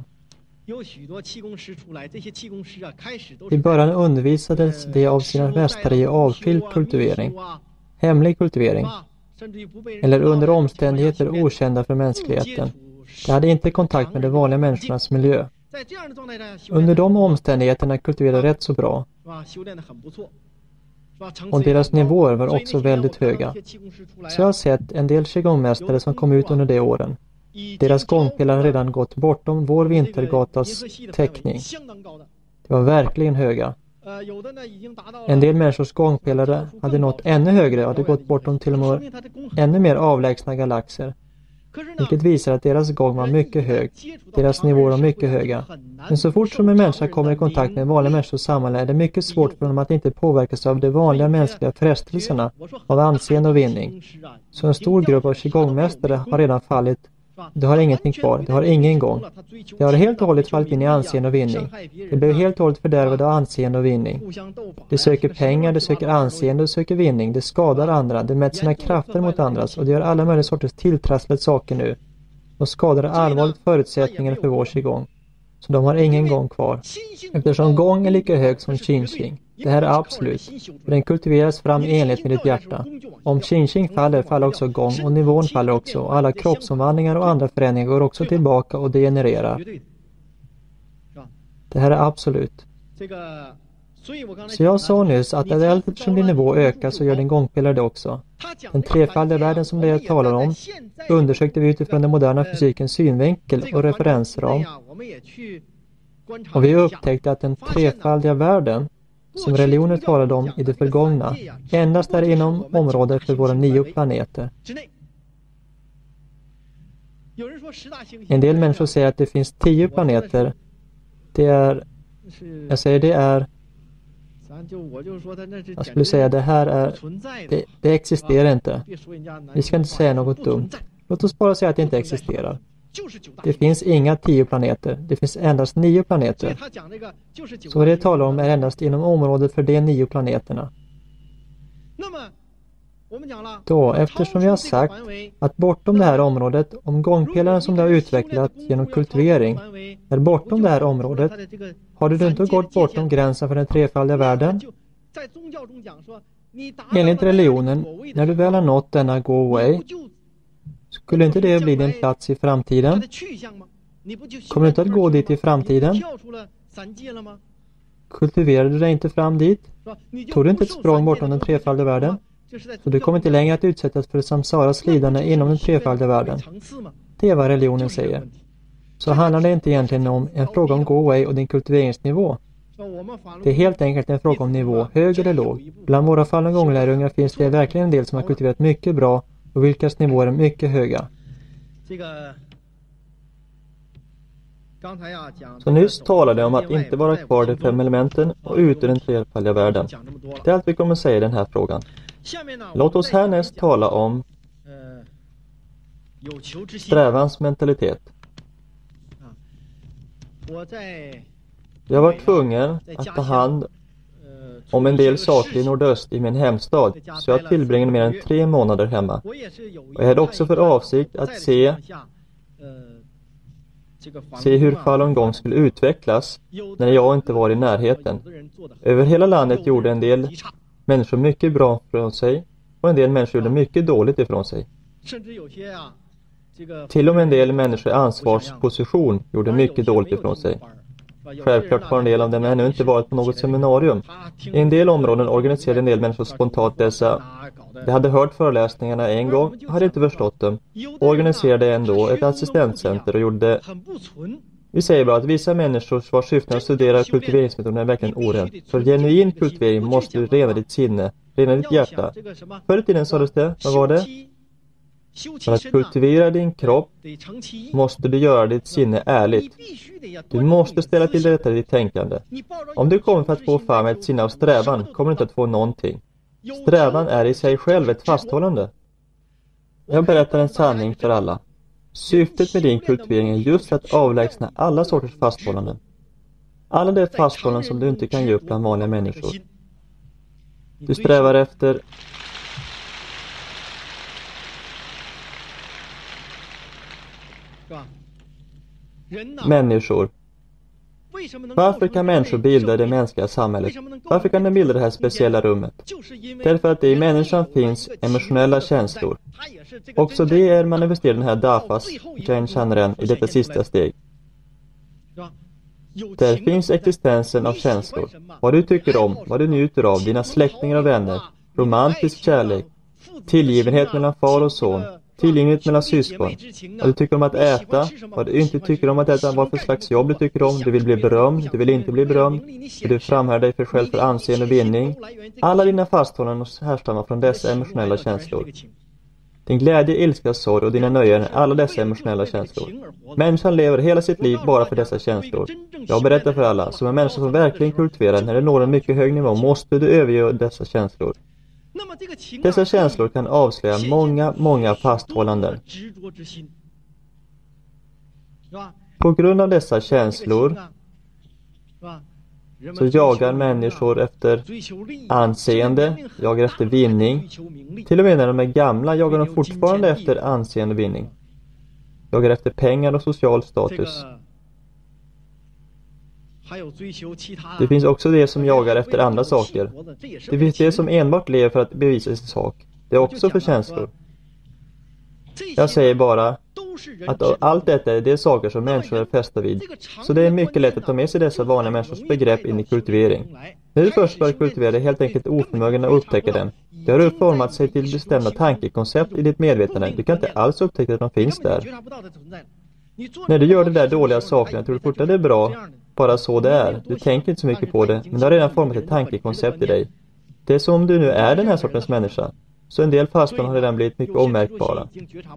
I början undervisades de av sina mästare i avskild kultivering, hemlig kultivering, eller under omständigheter okända för mänskligheten. De hade inte kontakt med de vanliga människornas miljö. Under de omständigheterna kultiverade rätt så bra. Och deras nivåer var också väldigt höga. Så jag har sett en del qigongmästare som kom ut under de åren. Deras gångpelare hade redan gått bortom vår vintergatas täckning. Det var verkligen höga. En del människors gångpelare hade nått ännu högre och hade gått bortom till och med ännu mer avlägsna galaxer. Vilket visar att deras gång var mycket hög. Deras nivåer var mycket höga. Men så fort som en människa kommer i kontakt med vanliga människors samhälle är det mycket svårt för dem att inte påverkas av de vanliga mänskliga frestelserna av anseende och vinning. Så en stor grupp av qigongmästare har redan fallit. De har ingenting kvar. De har ingen gång. De har helt och hållet fallit in i anseende och vinning. De blev helt och hållet fördärvade av anseende och vinning. De söker pengar, de söker anseende och söker vinning. De skadar andra, de mäter sina krafter mot andras och de gör alla möjliga sorters tilltrasslade saker nu. De skadar allvarligt förutsättningarna för vår qigong. Så de har ingen gång kvar. Eftersom gång är lika hög som qin-qing. Det här är absolut. För den kultiveras fram i enlighet med ditt hjärta. Om qin-qing faller, faller också gång och nivån faller också. Och alla kroppsomvandlingar och andra förändringar går också tillbaka och degenererar. Det här är absolut. Så jag sa nyss att eftersom din nivå ökar så gör din gångpelare det också. Den trefaldiga världen som det jag talar om undersökte vi utifrån den moderna fysikens synvinkel och referensram. Och vi upptäckte att den trefaldiga världen som religioner talade om i det förgångna endast är inom området för våra nio planeter. En del människor säger att det finns tio planeter. Det är, jag säger det är, jag skulle säga det här är, det, det existerar inte. Vi ska inte säga något dumt. Låt oss bara säga att det inte existerar. Det finns inga tio planeter. Det finns endast nio planeter. Så vad det talar om är endast inom området för de nio planeterna. Då, eftersom vi har sagt att bortom det här området, om gångpelaren som det har utvecklat genom kultivering är bortom det här området, har du inte gått bortom gränsen för den trefaldiga världen? Enligt religionen, när du väl har nått denna go-away, skulle inte det bli din plats i framtiden? Kommer du inte att gå dit i framtiden? Kultiverar du dig inte fram dit? Tog du inte ett språng bortom den trefaldiga världen? Så du kommer inte längre att utsättas för samsaras lidande inom den trefaldiga världen. Det är vad religionen säger. Så handlar det inte egentligen om en fråga om go-away och din kultiveringsnivå. Det är helt enkelt en fråga om nivå, hög eller låg. Bland våra fallna gånglärjungar finns det verkligen en del som har kultiverat mycket bra och vilkas nivåer är mycket höga. Så nyss talade jag om att inte vara kvar i de fem elementen och ut ur den trefaldiga världen. Det är allt vi kommer att säga i den här frågan. Låt oss härnäst tala om strävans mentalitet. Jag var tvungen att ta hand om en del saker i nordöst i min hemstad, så jag tillbringade mer än tre månader hemma. Och jag hade också för avsikt att se se hur Falun Gong skulle utvecklas när jag inte var i närheten. Över hela landet gjorde en del människor mycket bra från sig och en del människor gjorde mycket dåligt ifrån sig. Till och med en del människor i ansvarsposition gjorde mycket dåligt ifrån sig. Självklart har en del av dem ännu inte varit på något seminarium. I en del områden organiserade en del människor spontant dessa. De hade hört föreläsningarna en gång och hade inte förstått dem. Och organiserade ändå ett assistentcenter och gjorde det. Vi säger bara att vissa människor vars syften att studera kultiveringsmetoden är verkligen orädd. För genuin kultivering måste du rena ditt sinne, rena ditt hjärta. Förr i tiden sades det, vad var det? För att kultivera din kropp måste du göra ditt sinne ärligt. Du måste ställa till detta i ditt tänkande. Om du kommer för att få fram ett sinne av strävan kommer du inte att få någonting. Strävan är i sig själv ett fasthållande. Jag berättar en sanning för alla. Syftet med din kultivering är just att avlägsna alla sorters fasthållanden. Alla de fasthållanden som du inte kan ge upp bland vanliga människor. Du strävar efter människor. Varför kan människor bilda det mänskliga samhället? Varför kan de bilda det här speciella rummet? Därför att det i människan finns emotionella känslor. Också det är manifesterat den här Dafas, Jen Chanren, i detta sista steg. Där finns existensen av känslor. Vad du tycker om, vad du njuter av, dina släktingar och vänner, romantisk kärlek, tillgivenhet mellan far och son, tillgängligt mellan syskon, vad du tycker om att äta, vad du inte tycker om att äta, vad för slags jobb du tycker om, du vill bli berömd, du vill inte bli berömd, vill du framhäva dig för själv för anseende och vinning. Alla dina fasthållanden härstammar från dessa emotionella känslor. Din glädje, ilska, sorg och dina nöjen är alla dessa emotionella känslor. Människan lever hela sitt liv bara för dessa känslor. Jag berättar för alla, som en människa som verkligen kultiverar när det når en mycket hög nivå måste du överge dessa känslor. Dessa känslor kan avslöja många, många fasthållanden. På grund av dessa känslor så jagar människor efter anseende, jagar efter vinning. Till och med när de är gamla jagar de fortfarande efter anseende och vinning. Jagar efter pengar och social status. Det finns också det som jagar efter andra saker. Det finns det som enbart lever för att bevisa sin sak. Det är också för känslor. Jag säger bara att allt detta är det saker som människor är fästa vid. Så det är mycket lätt att ta med sig dessa vanliga människors begrepp in i kultivering. När du först börjar kultivera är det helt enkelt oförmögen att upptäcka dem. Det har uppformat sig till bestämda tankekoncept i ditt medvetande. Du kan inte alls upptäcka att de finns där. När du gör de där dåliga sakerna tror du fortfarande det är bra. Bara så det är. Du tänker inte så mycket på det, men det har redan format ett tankekoncept i dig. Det är som om du nu är den här sortens människa. Så en del fasthållanden har redan blivit mycket omärkbara.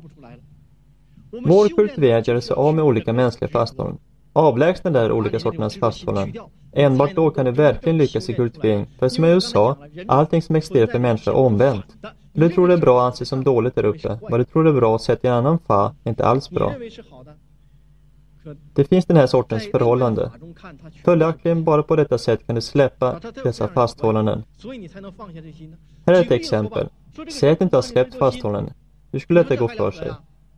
Vår kultivering gör sig av med olika mänskliga fasthållanden. Avlägsna där olika sorternas fasthållanden. Enbart då kan du verkligen lyckas i kultivering. För som jag sa, allting som existerar för människor är omvänt. Vad du tror det är bra anses som dåligt där uppe. Vad du tror det är bra sett i en annan fa är inte alls bra. Det finns den här sortens förhållande. Följaktligen bara på detta sätt kan du släppa dessa fasthållanden. Här är ett exempel. Säg att du inte har släppt fasthållanden. Hur skulle detta gå för sig?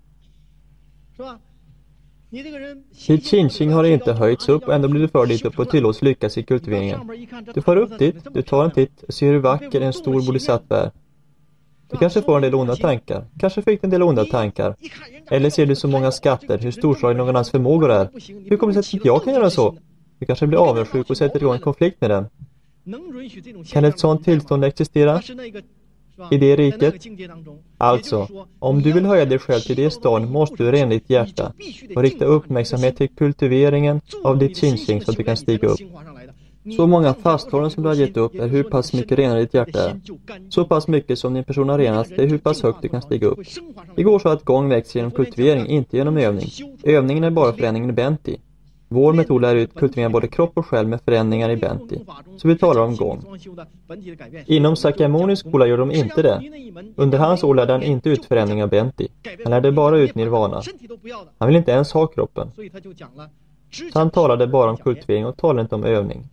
Ditt chin-ching har inte höjts upp och ändå blir du för dit upp och tillåts lyckas i kultiveringen. Du får upp dit, du tar en titt och ser hur vacker en stor bodhisattva är. Du kanske får en del onda tankar. Kanske fick en del onda tankar. Eller ser du så många skatter, hur storslagen någon annans förmågor är. Hur kommer det sig att inte jag kan göra så? Du kanske blir avundsjuk och sätter igång en konflikt med dem. Kan ett sådant tillstånd existera i det riket? Alltså, om du vill höja dig själv till det stånd måste du rena ditt hjärta och rikta uppmärksamhet till kultiveringen av ditt chin-ching så att du kan stiga upp. Så många fasthållanden som du har gett upp är hur pass mycket renare ditt hjärta är. Så pass mycket som din person har renats, det är hur pass högt du kan stiga upp. Det går så att gång växer genom kultivering, inte genom övning. Övningen är bara förändringen i Benti. Vår metod är att kultivera både kropp och själ med förändringar i Benti. Så vi talar om gång. Inom Sakyamunis skola gör de inte det. Under hans år lärde han inte ut förändringar av Benti. Han lärde bara ut nirvana. Han vill inte ens ha kroppen. Så han talade bara om kultivering och talade inte om övning.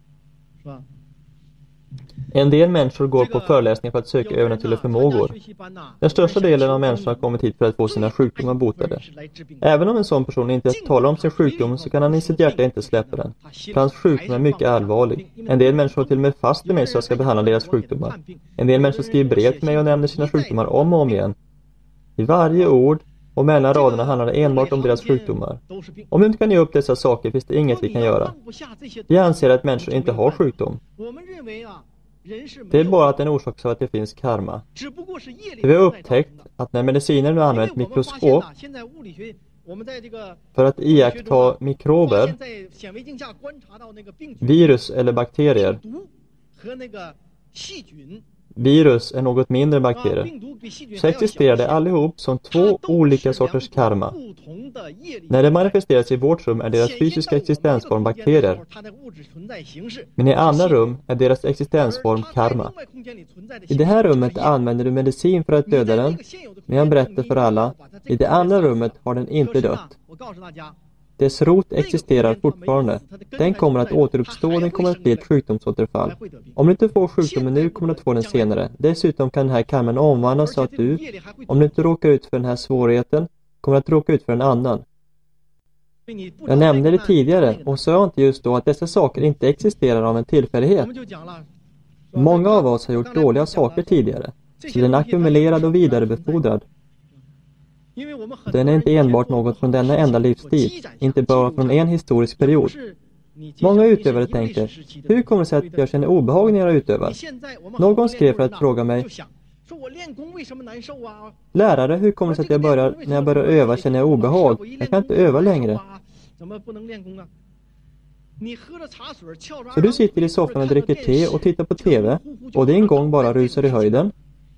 En del människor går på föreläsningar för att söka övernaturliga förmågor. Den största delen av människorna har kommit hit för att få sina sjukdomar botade. Även om en sån person inte talar om sin sjukdom så kan han i sitt hjärta inte släppa den. För hans sjukdom är mycket allvarlig. En del människor har till och med fast i mig så jag ska behandla deras sjukdomar. En del människor skriver brev till mig och nämner sina sjukdomar om och om igen. I varje ord och mellan raderna handlar det enbart om deras sjukdomar. Om du inte kan ge upp dessa saker finns det inget vi kan göra. Vi anser att människor inte har sjukdom. Det är bara att en orsak av att det finns karma. Vi har upptäckt att när mediciner nu använder ett mikroskop för att iaktta mikrober, virus eller bakterier. Virus är något mindre bakterier. Så existerar det allihop som två olika sorters karma. När det manifesteras i vårt rum är deras fysiska existensform bakterier. Men i andra rum är deras existensform karma. I det här rummet använder du medicin för att döda den. Men jag berättar för alla, i det andra rummet har den inte dött. Dess rot existerar fortfarande. Den kommer att återuppstå och den kommer att bli ett sjukdomsåterfall. Om du inte får sjukdomen nu kommer du att få den senare. Dessutom kan den här karmen omvandlas så att du, om du inte råkar ut för den här svårigheten, kommer att råka ut för en annan. Jag nämnde det tidigare och sa inte just då att dessa saker inte existerar av en tillfällighet. Många av oss har gjort dåliga saker tidigare, så den är ackumulerad och vidarebefordrad. Den är inte enbart något från denna enda livsstil, inte bara från en historisk period. Många utövare tänker, hur kommer det sig att jag känner obehag när jag utövar? Någon skrev för att fråga mig, Lärare, hur kommer det sig att jag börjar, när jag börjar öva känner jag obehag? Jag kan inte öva längre. Så du sitter i soffan och dricker te och tittar på tv och det en gång bara rusar i höjden?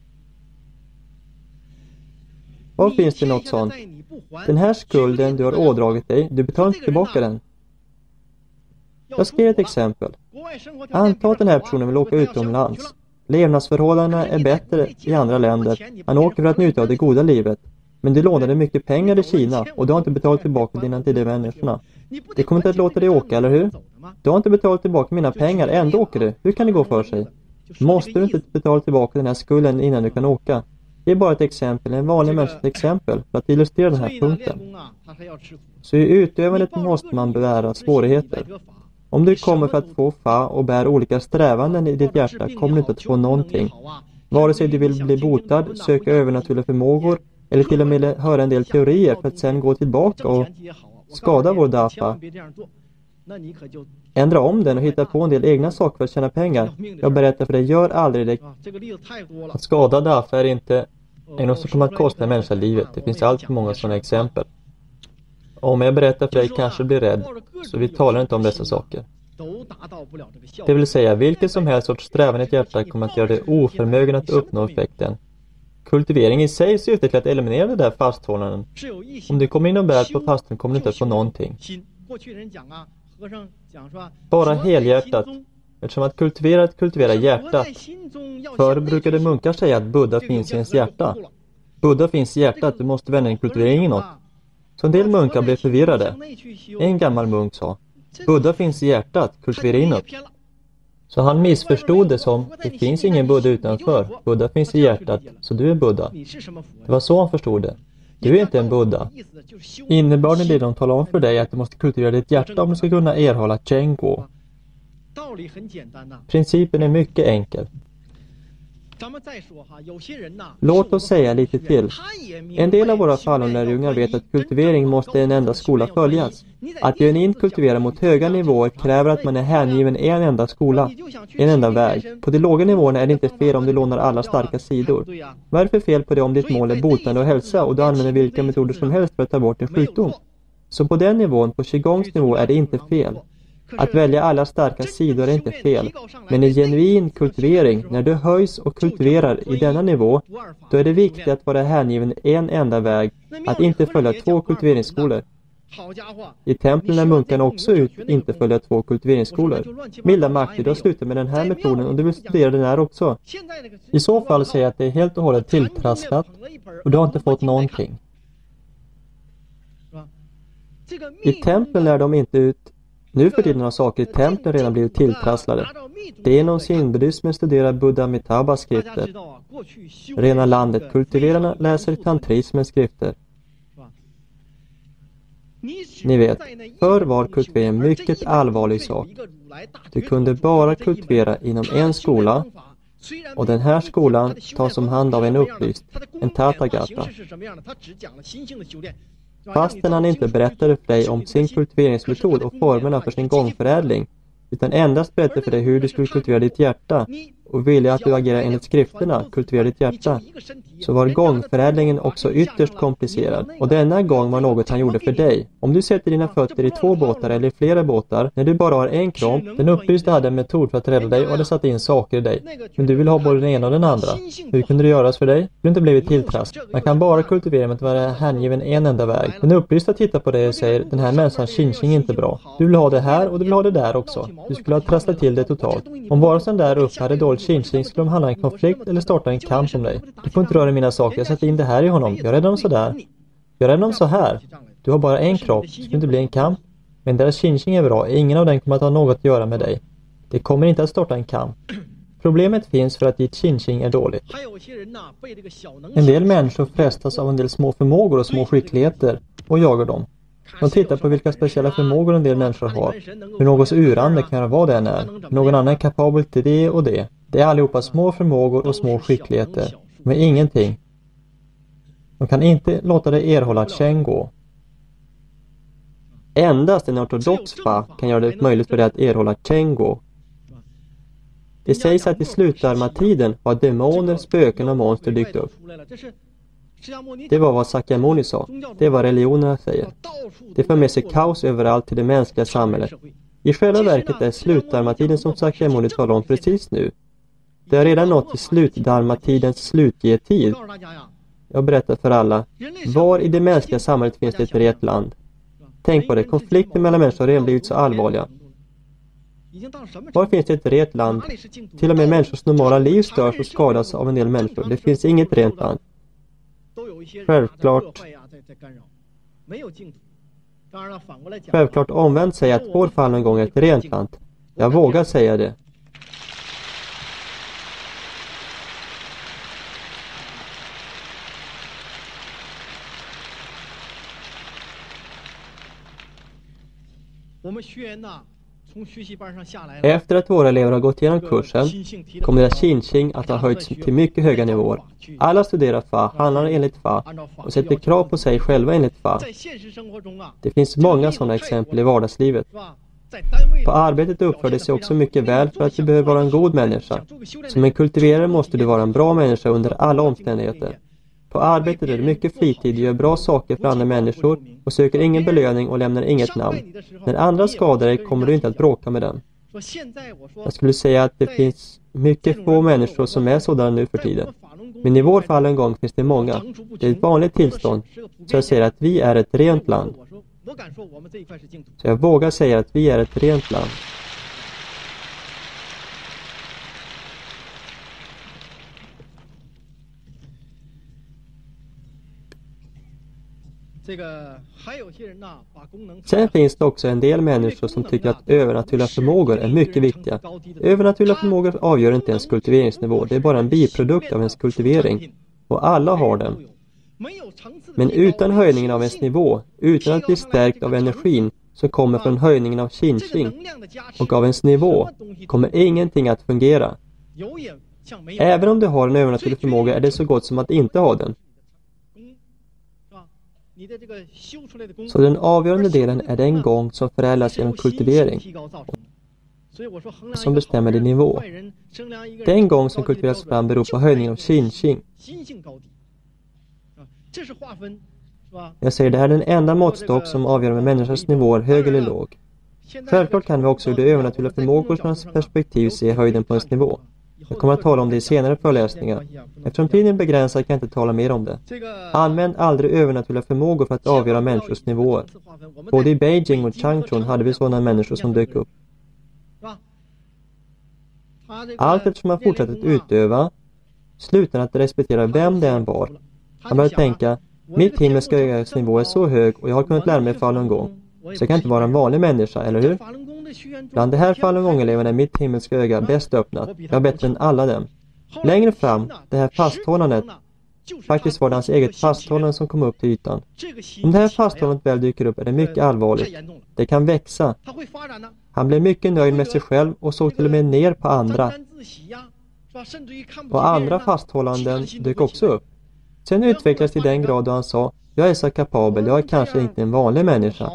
Var finns det något sånt? Den här skulden du har ådragit dig, du betalar inte tillbaka den. Jag ska ge ett exempel. Anta att den här personen vill åka utomlands. Levnadsförhållandena är bättre i andra länder. Han åker för att njuta av det goda livet. Men du lånade mycket pengar i Kina och du har inte betalat tillbaka dina tidigare människorna. Det kommer inte att låta dig åka, eller hur? Du har inte betalat tillbaka mina pengar, ändå åker du. Hur kan det gå för sig? Måste du inte betala tillbaka den här skulden innan du kan åka? Det är bara ett exempel, en vanlig människas exempel, för att illustrera den här punkten. Så i utövandet måste man bära svårigheter. Om du kommer för att få fa och bär olika strävanden i ditt hjärta kommer du inte att få någonting. Vare sig du vill bli botad, söka övernaturliga förmågor eller till och med höra en del teorier för att sen gå tillbaka och skada vår dafa. Ändra om den och hitta på en del egna saker för att tjäna pengar. Jag berättar för dig, gör aldrig det. Att skada dafa är inte något som kommer att kosta en människa livet. Det finns allt för många sådana exempel. Om jag berättar för dig kanske blir rädd, så vi talar inte om dessa saker. Det vill säga, vilken som helst sorts strävan i ett hjärta kommer att göra det oförmögen att uppnå effekten. Kultivering i sig syftar till att eliminera det där fasthållanden. Om du kommer in och bär på fasten kommer du inte att få någonting. Bara helhjärtat. Eftersom att kultivera att kultivera hjärtat. Förr brukade munkar säga att Buddha finns i ens hjärta. Buddha finns i hjärtat, du måste vända en kultivering inåt. Så en del munkar blev förvirrade. En gammal munk sa, Buddha finns i hjärtat, kultivera inåt. Så han missförstod det som, det finns ingen Buddha utanför. Buddha finns i hjärtat, så du är Buddha. Det var så han förstod det. Du är inte en Buddha. Innebörden i det de talar om för dig är att du måste kultivera ditt hjärta om du ska kunna erhålla Chengo. Principen är mycket enkel. Låt oss säga lite till. En del av våra fallonlärjungar vet att kultivering måste en enda skola följas. Att genuint kultivera mot höga nivåer kräver att man är hängiven en enda skola, en enda väg. På de låga nivåerna är det inte fel om du lånar alla starka sidor. Vad är det för fel på det om ditt mål är botande och hälsa och du använder vilka metoder som helst för att ta bort en sjukdom? Så på den nivån, på Qigongs nivå, är det inte fel. Att välja alla starka sidor är inte fel, men en genuin kultivering, när du höjs och kultiverar i denna nivå, då är det viktigt att vara hängiven en enda väg, att inte följa två kultiveringsskolor. I templen är munkarna också ut inte följa två kultiveringsskolor. Milda makter, du har slutat med den här metoden och du vill studera den här också. I så fall säger jag att det är helt och hållet tilltrasslat och du har inte fått någonting. I templen lär de inte ut. Nu för tiden har saker i templen redan blivit tilltrasslade. Det är inom zen-buddhismen studerar Buddha Amitabhas skrifter. Rena landet kultiverarna läser tantrismens skrifter. Ni vet, förr var kultivering en mycket allvarlig sak. Du kunde bara kultivera inom en skola och den här skolan tas om hand av en upplyst, en Tathagata. Fastän han inte berättade för dig om sin kultiveringsmetod och formerna för sin gångförädling, utan endast berättade för dig hur du skulle kultivera ditt hjärta och ville att du agerar enligt skrifterna, kultivera ditt hjärta, så var gångförädlingen också ytterst komplicerad. Och denna gång var något han gjorde för dig. Om du sätter dina fötter i två båtar eller i flera båtar, när du bara har en kropp, den upplyste hade en metod för att rädda dig och hade satt in saker i dig. Men du vill ha både den ena och den andra. Hur kunde det göras för dig? Du har inte blivit tilltrast. Man kan bara kultivera med att vara hängiven en enda väg. Den upplyste tittar på dig och säger, den här människans Qingqing är inte bra. Du vill ha det här och du vill ha det där också. Du skulle ha trasslat till det totalt. Om varelsen där uppe hade dåligt Qingqing skulle de handla en konflikt eller starta en kamp om dig. Du får inte röra mina saker, jag sätter in det här i honom. Jag räddar dem så där. Jag räddar dem så här. Du har bara en kropp, det skulle inte bli en kamp. Men deras Qingqing är bra, ingen av dem kommer att ha något att göra med dig. Det kommer inte att starta en kamp. Problemet finns för att ditt Qingqing är dåligt. En del människor frestas av en del små förmågor och små skickligheter och jagar dem. De tittar på vilka speciella förmågor en del människor har. Hur någons urande kan göra vad det än är. Någon annan är kapabel till det och det. Det är allihopa små förmågor och små skickligheter. Men ingenting. De kan inte låta dig erhålla Chengo. Endast en ortodox fa kan göra det möjligt för dig att erhålla Chengo. Det sägs att i slutdarmatiden har demoner, spöken och monster dykt upp. Det var vad Sakyamuni sa. Det är vad religionerna säger. Det för med sig kaos överallt i det mänskliga samhället. I själva verket är slutdarmatiden som Sakyamuni talar om precis nu. Det har redan nått till slutdarmatidens slutgetid. Jag berättar för alla. Var i det mänskliga samhället finns det ett rent land? Tänk på det. Konflikter mellan människor har redan blivit så allvarliga. Var finns det ett rent land? Till och med människors normala liv störs och skadas av en del människor. Det finns inget rent land. Självklart. Självklart omvänt säger att vår fall en gång är ett rent land. Jag vågar säga det. Efter att våra elever har gått igenom kursen kommer deras Qinqing att ha höjts till mycket höga nivåer. Alla studerar Fa, handlar enligt Fa och sätter krav på sig själva enligt Fa. Det finns många sådana exempel i vardagslivet. På arbetet uppför det sig också mycket väl för att du behöver vara en god människa. Som en kultiverare måste du vara en bra människa under alla omständigheter. På arbetet är det mycket fritid, du gör bra saker för andra människor och söker ingen belöning och lämnar inget namn. När andra skadar dig kommer du inte att bråka med dem. Jag skulle säga att det finns mycket få människor som är sådana nu för tiden. Men i vår fall en gång finns det många. Det är ett vanligt tillstånd. Så jag säger att vi är ett rent land. Så jag vågar säga att vi är ett rent land. Sen finns det också en del människor som tycker att övernaturliga förmågor är mycket viktiga. Övernaturliga förmågor avgör inte ens kultiveringsnivå. Det är bara en biprodukt av ens kultivering. Och alla har den. Men utan höjningen av ens nivå, utan att bli stärkt av energin som kommer från höjningen av Qinqing och av ens nivå, kommer ingenting att fungera. Även om du har en övernaturlig förmåga är det så gott som att inte ha den. Så den avgörande delen är den gång som förädlas genom kultivering som bestämmer din nivå. Den gång som kultiveras fram beror på höjningen av Qinqing. Jag säger det här är den enda måttstock som avgör om en människas nivå är hög eller låg. Självklart kan vi också ur det övernaturliga förmågornas perspektiv se höjden på ens nivå. Jag kommer att tala om det i senare föreläsningar. Eftersom tiden är begränsad kan jag inte tala mer om det. Använd aldrig övernaturliga förmågor för att avgöra människors nivåer. Både i Beijing och Changchun hade vi sådana människor som dök upp. Allt eftersom man fortsatte att utöva, slutade att respektera vem det än var. Han började tänka, mitt himmelska ögas nivå är så hög och jag har kunnat lära mig fall en gång. Så jag kan inte vara en vanlig människa, eller hur? Bland det här fallen gångeleverna är mitt himmelska öga bäst öppnat. Jag är bättre än alla dem. Längre fram, det här fasthållandet. Faktiskt var det hans eget fasthållande som kom upp till ytan. Om det här fasthållandet väl dyker upp är det mycket allvarligt. Det kan växa. Han blev mycket nöjd med sig själv och såg till och med ner på andra. Och andra fasthållanden dök också upp. Sen utvecklades till den grad då han sa, jag är så kapabel, jag är kanske inte en vanlig människa.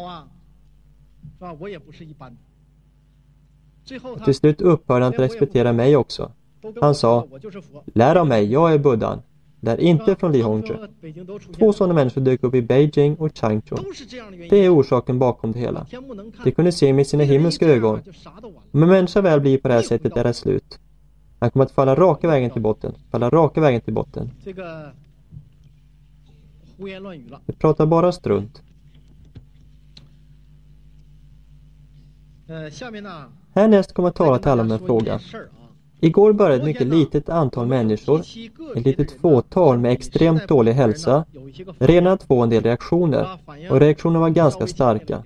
Och till slut upphörde han att respektera mig också. Han sa, lär av mig, jag är Buddhan. Lär inte från Li Hongzhi. Två sådana människor dök upp i Beijing och Changchun. Det är orsaken bakom det hela. De kunde se med sina himmelska ögon. Om en människa väl blir på det här sättet är det slut. Han kommer att falla raka vägen till botten. Falla raka vägen till botten. Vi pratar bara strunt. Härnäst kommer jag tala till alla om en fråga. Igår började ett mycket litet antal människor, ett litet fåtal med extremt dålig hälsa, redan att få en del reaktioner. Och reaktionerna var ganska starka.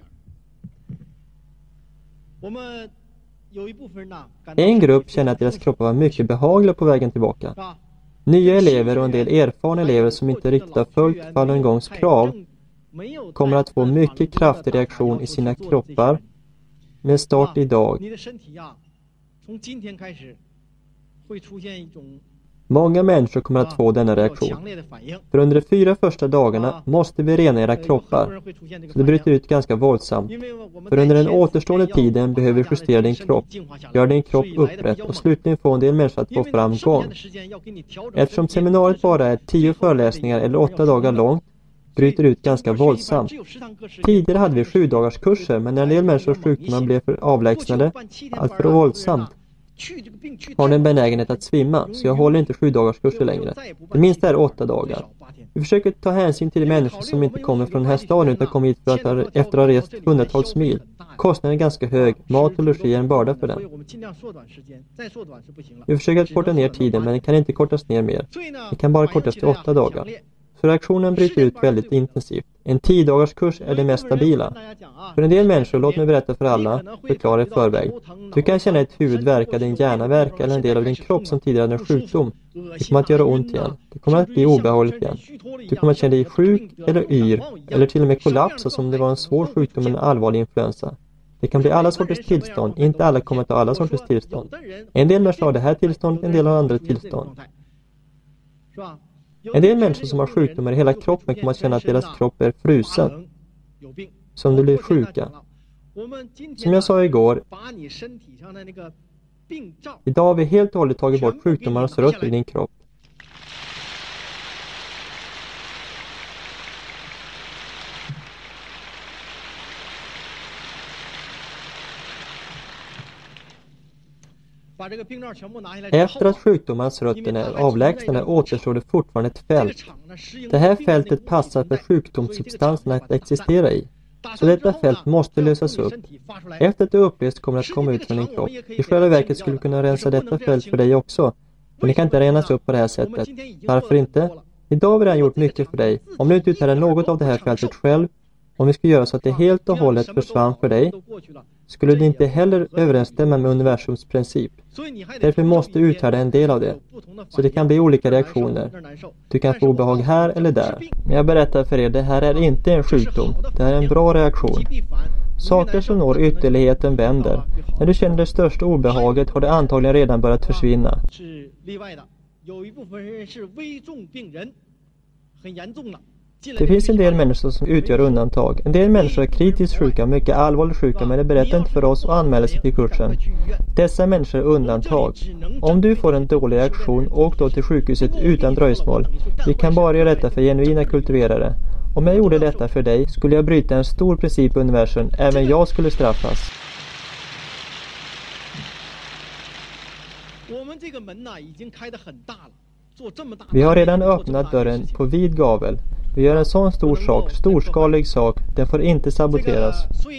En grupp kände att deras kroppar var mycket behagliga på vägen tillbaka. Nya elever och en del erfarna elever som inte riktigt har följt falunggongs krav kommer att få mycket kraftig reaktion i sina kroppar med start idag. Många människor kommer att få denna reaktion. För under de fyra första dagarna måste vi rena era kroppar, så det bryter ut ganska våldsamt. För under den återstående tiden behöver vi justera din kropp, göra din kropp upprätt och slutligen få en del människor att få framgång. Eftersom seminariet bara är tio föreläsningar eller åtta dagar långt, bryter ut ganska våldsamt. Tidigare hade vi sju dagars kurser, men när en del människors sjukdomar blev för avlägsnade, allt för våldsamt, har den benägenhet att svimma, så jag håller inte sju dagars kurser längre. Det minsta är åtta dagar. Vi försöker ta hänsyn till de människor som inte kommer från den här staden utan kommer hit för att ha, efter att ha rest hundratals mil. Kostnaden är ganska hög, mat och logi är en börda för dem. Vi försöker att korta ner tiden, men den kan inte kortas ner mer. Det kan bara kortas till åtta dagar. Så reaktionen bryter ut väldigt intensivt. En tio dagars kurs är det mest stabila. För en del människor, låt mig berätta för alla, förklara i förväg. Du kan känna ett huvudvärk, din hjärna verka eller en del av din kropp som tidigare hade en sjukdom. Det kommer att göra ont igen. Det kommer att bli obehagligt igen. Du kommer att känna dig sjuk eller yr, eller till och med kollapsa som det var en svår sjukdom eller en allvarlig influensa. Det kan bli alla sorters tillstånd, inte alla kommer att ha alla sorters tillstånd. En del människor har det här tillståndet, en del har andra tillstånd. En del människor som har sjukdomar i hela kroppen kommer att känna att deras kropp är frusen, som de blir sjuka. Som jag sa igår, idag har vi helt och hållet tagit bort sjukdomarnas rötter i din kropp. Efter att sjukdomens rötter är avlägsnade återstår det fortfarande ett fält. Det här fältet passar för sjukdomssubstanserna att existera i. Så detta fält måste lösas upp. Efter att det upplösts kommer det att komma ut från din kropp. I själva verket skulle du kunna rensa detta fält för dig också. Men det kan inte renas upp på det här sättet. Varför inte? Idag har vi redan gjort mycket för dig. Om du inte uthärdar något av det här fältet själv, om vi skulle göra så att det helt och hållet försvann för dig, skulle det inte heller överensstämma med universums princip. Därför måste du uthärda en del av det. Så det kan bli olika reaktioner. Du kan få obehag här eller där. Men jag berättar för er, det här är inte en sjukdom. Det är en bra reaktion. Saker som når ytterligheten vänder. När du känner det största obehaget har det antagligen redan börjat försvinna. Det finns en del människor som utgör undantag. En del människor är kritiskt sjuka, mycket allvarligt sjuka, men det berättar inte för oss och anmäler sig till kursen. Dessa människor är undantag. Om du får en dålig reaktion, åk då till sjukhuset utan dröjsmål. Vi kan bara göra detta för genuina kultiverare. Om jag gjorde detta för dig skulle jag bryta en stor princip i universum. Även jag skulle straffas. Vi har redan öppnat dörren på vid gavel. Vi gör en sån stor sak, storskalig sak, den får inte saboteras.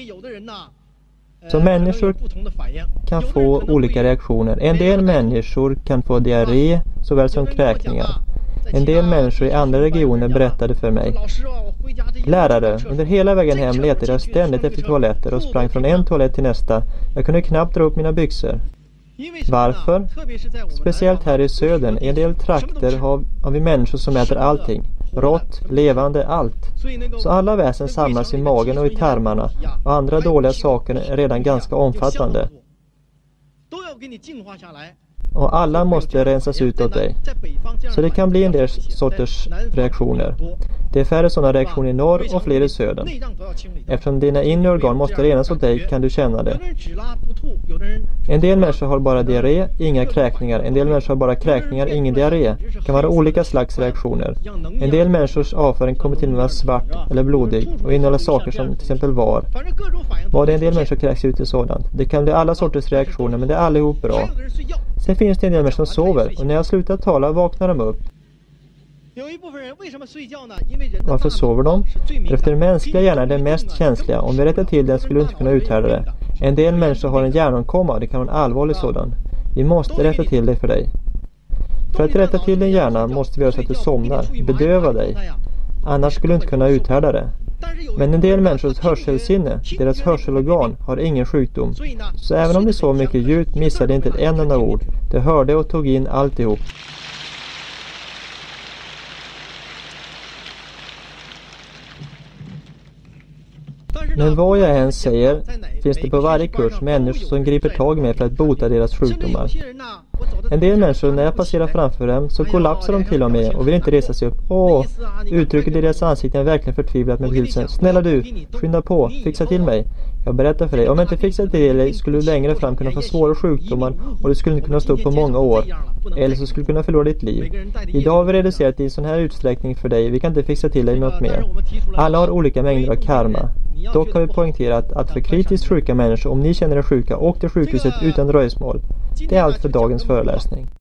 Så människor kan få olika reaktioner. En del människor kan få diarré såväl som kräkningar. En del människor i andra regioner berättade för mig. Lärare, under hela vägen hem letade jag ständigt efter toaletter och sprang från en toalett till nästa. Jag kunde knappt dra upp mina byxor. Varför? Speciellt här i södern, i en del trakter har, har vi människor som äter allting. Rått, levande, allt. Så alla väsen samlas i magen och i tarmarna och andra dåliga saker är redan ganska omfattande. Och alla måste rensas ut åt dig. Så det kan bli en del sorters reaktioner. Det är färre sådana reaktioner i norr och fler i södern. Eftersom dina inre organ måste renas åt dig kan du känna det. En del människor har bara diarré, inga kräkningar. En del människor har bara kräkningar, ingen diarré. Det kan vara olika slags reaktioner. En del människors avföring kommer till och med vara svart eller blodig och innehåller saker som till exempel var. Var det en del människor kräks ut i sådant. Det kan bli alla sorters reaktioner, men det är allihop bra. Sen finns det en del människor som sover och när jag slutar tala vaknar de upp. Varför sover de? För efter den mänskliga hjärnan är det mest känsliga. Om vi rättar till den skulle du inte kunna uthärda det. En del människor har en hjärnkomma, det kan vara en allvarlig sådan. Vi måste rätta till det för dig. För att rätta till din hjärna måste vi göra så att du somnar, bedöva dig. Annars skulle du inte kunna uthärda det. Men en del människors hörselsinne, deras hörselorgan, har ingen sjukdom. Så även om de så mycket ljud missade inte ett enda ord. De hörde och tog in alltihop. Men vad jag än säger, finns det på varje kurs människor som griper tag med för att bota deras sjukdomar. En del människor, när jag passerar framför dem, så kollapsar de till och med och vill inte resa sig upp. Åh, uttrycket i deras ansikten är verkligen förtvivlat med betydelsen. Snälla du, skynda på, fixa till mig. Jag berättar för dig, om jag inte fixar till dig skulle du längre fram kunna få svåra sjukdomar och du skulle inte kunna stå upp på många år. Eller så skulle du kunna förlora ditt liv. Idag har vi reducerat i sån här utsträckning för dig, vi kan inte fixa till dig något mer. Alla har olika mängder av karma. Dock har vi poängterat att för kritiskt sjuka människor, om ni känner er sjuka, åk till sjukhuset utan dröjsmål. Det är allt för dagens föreläsning.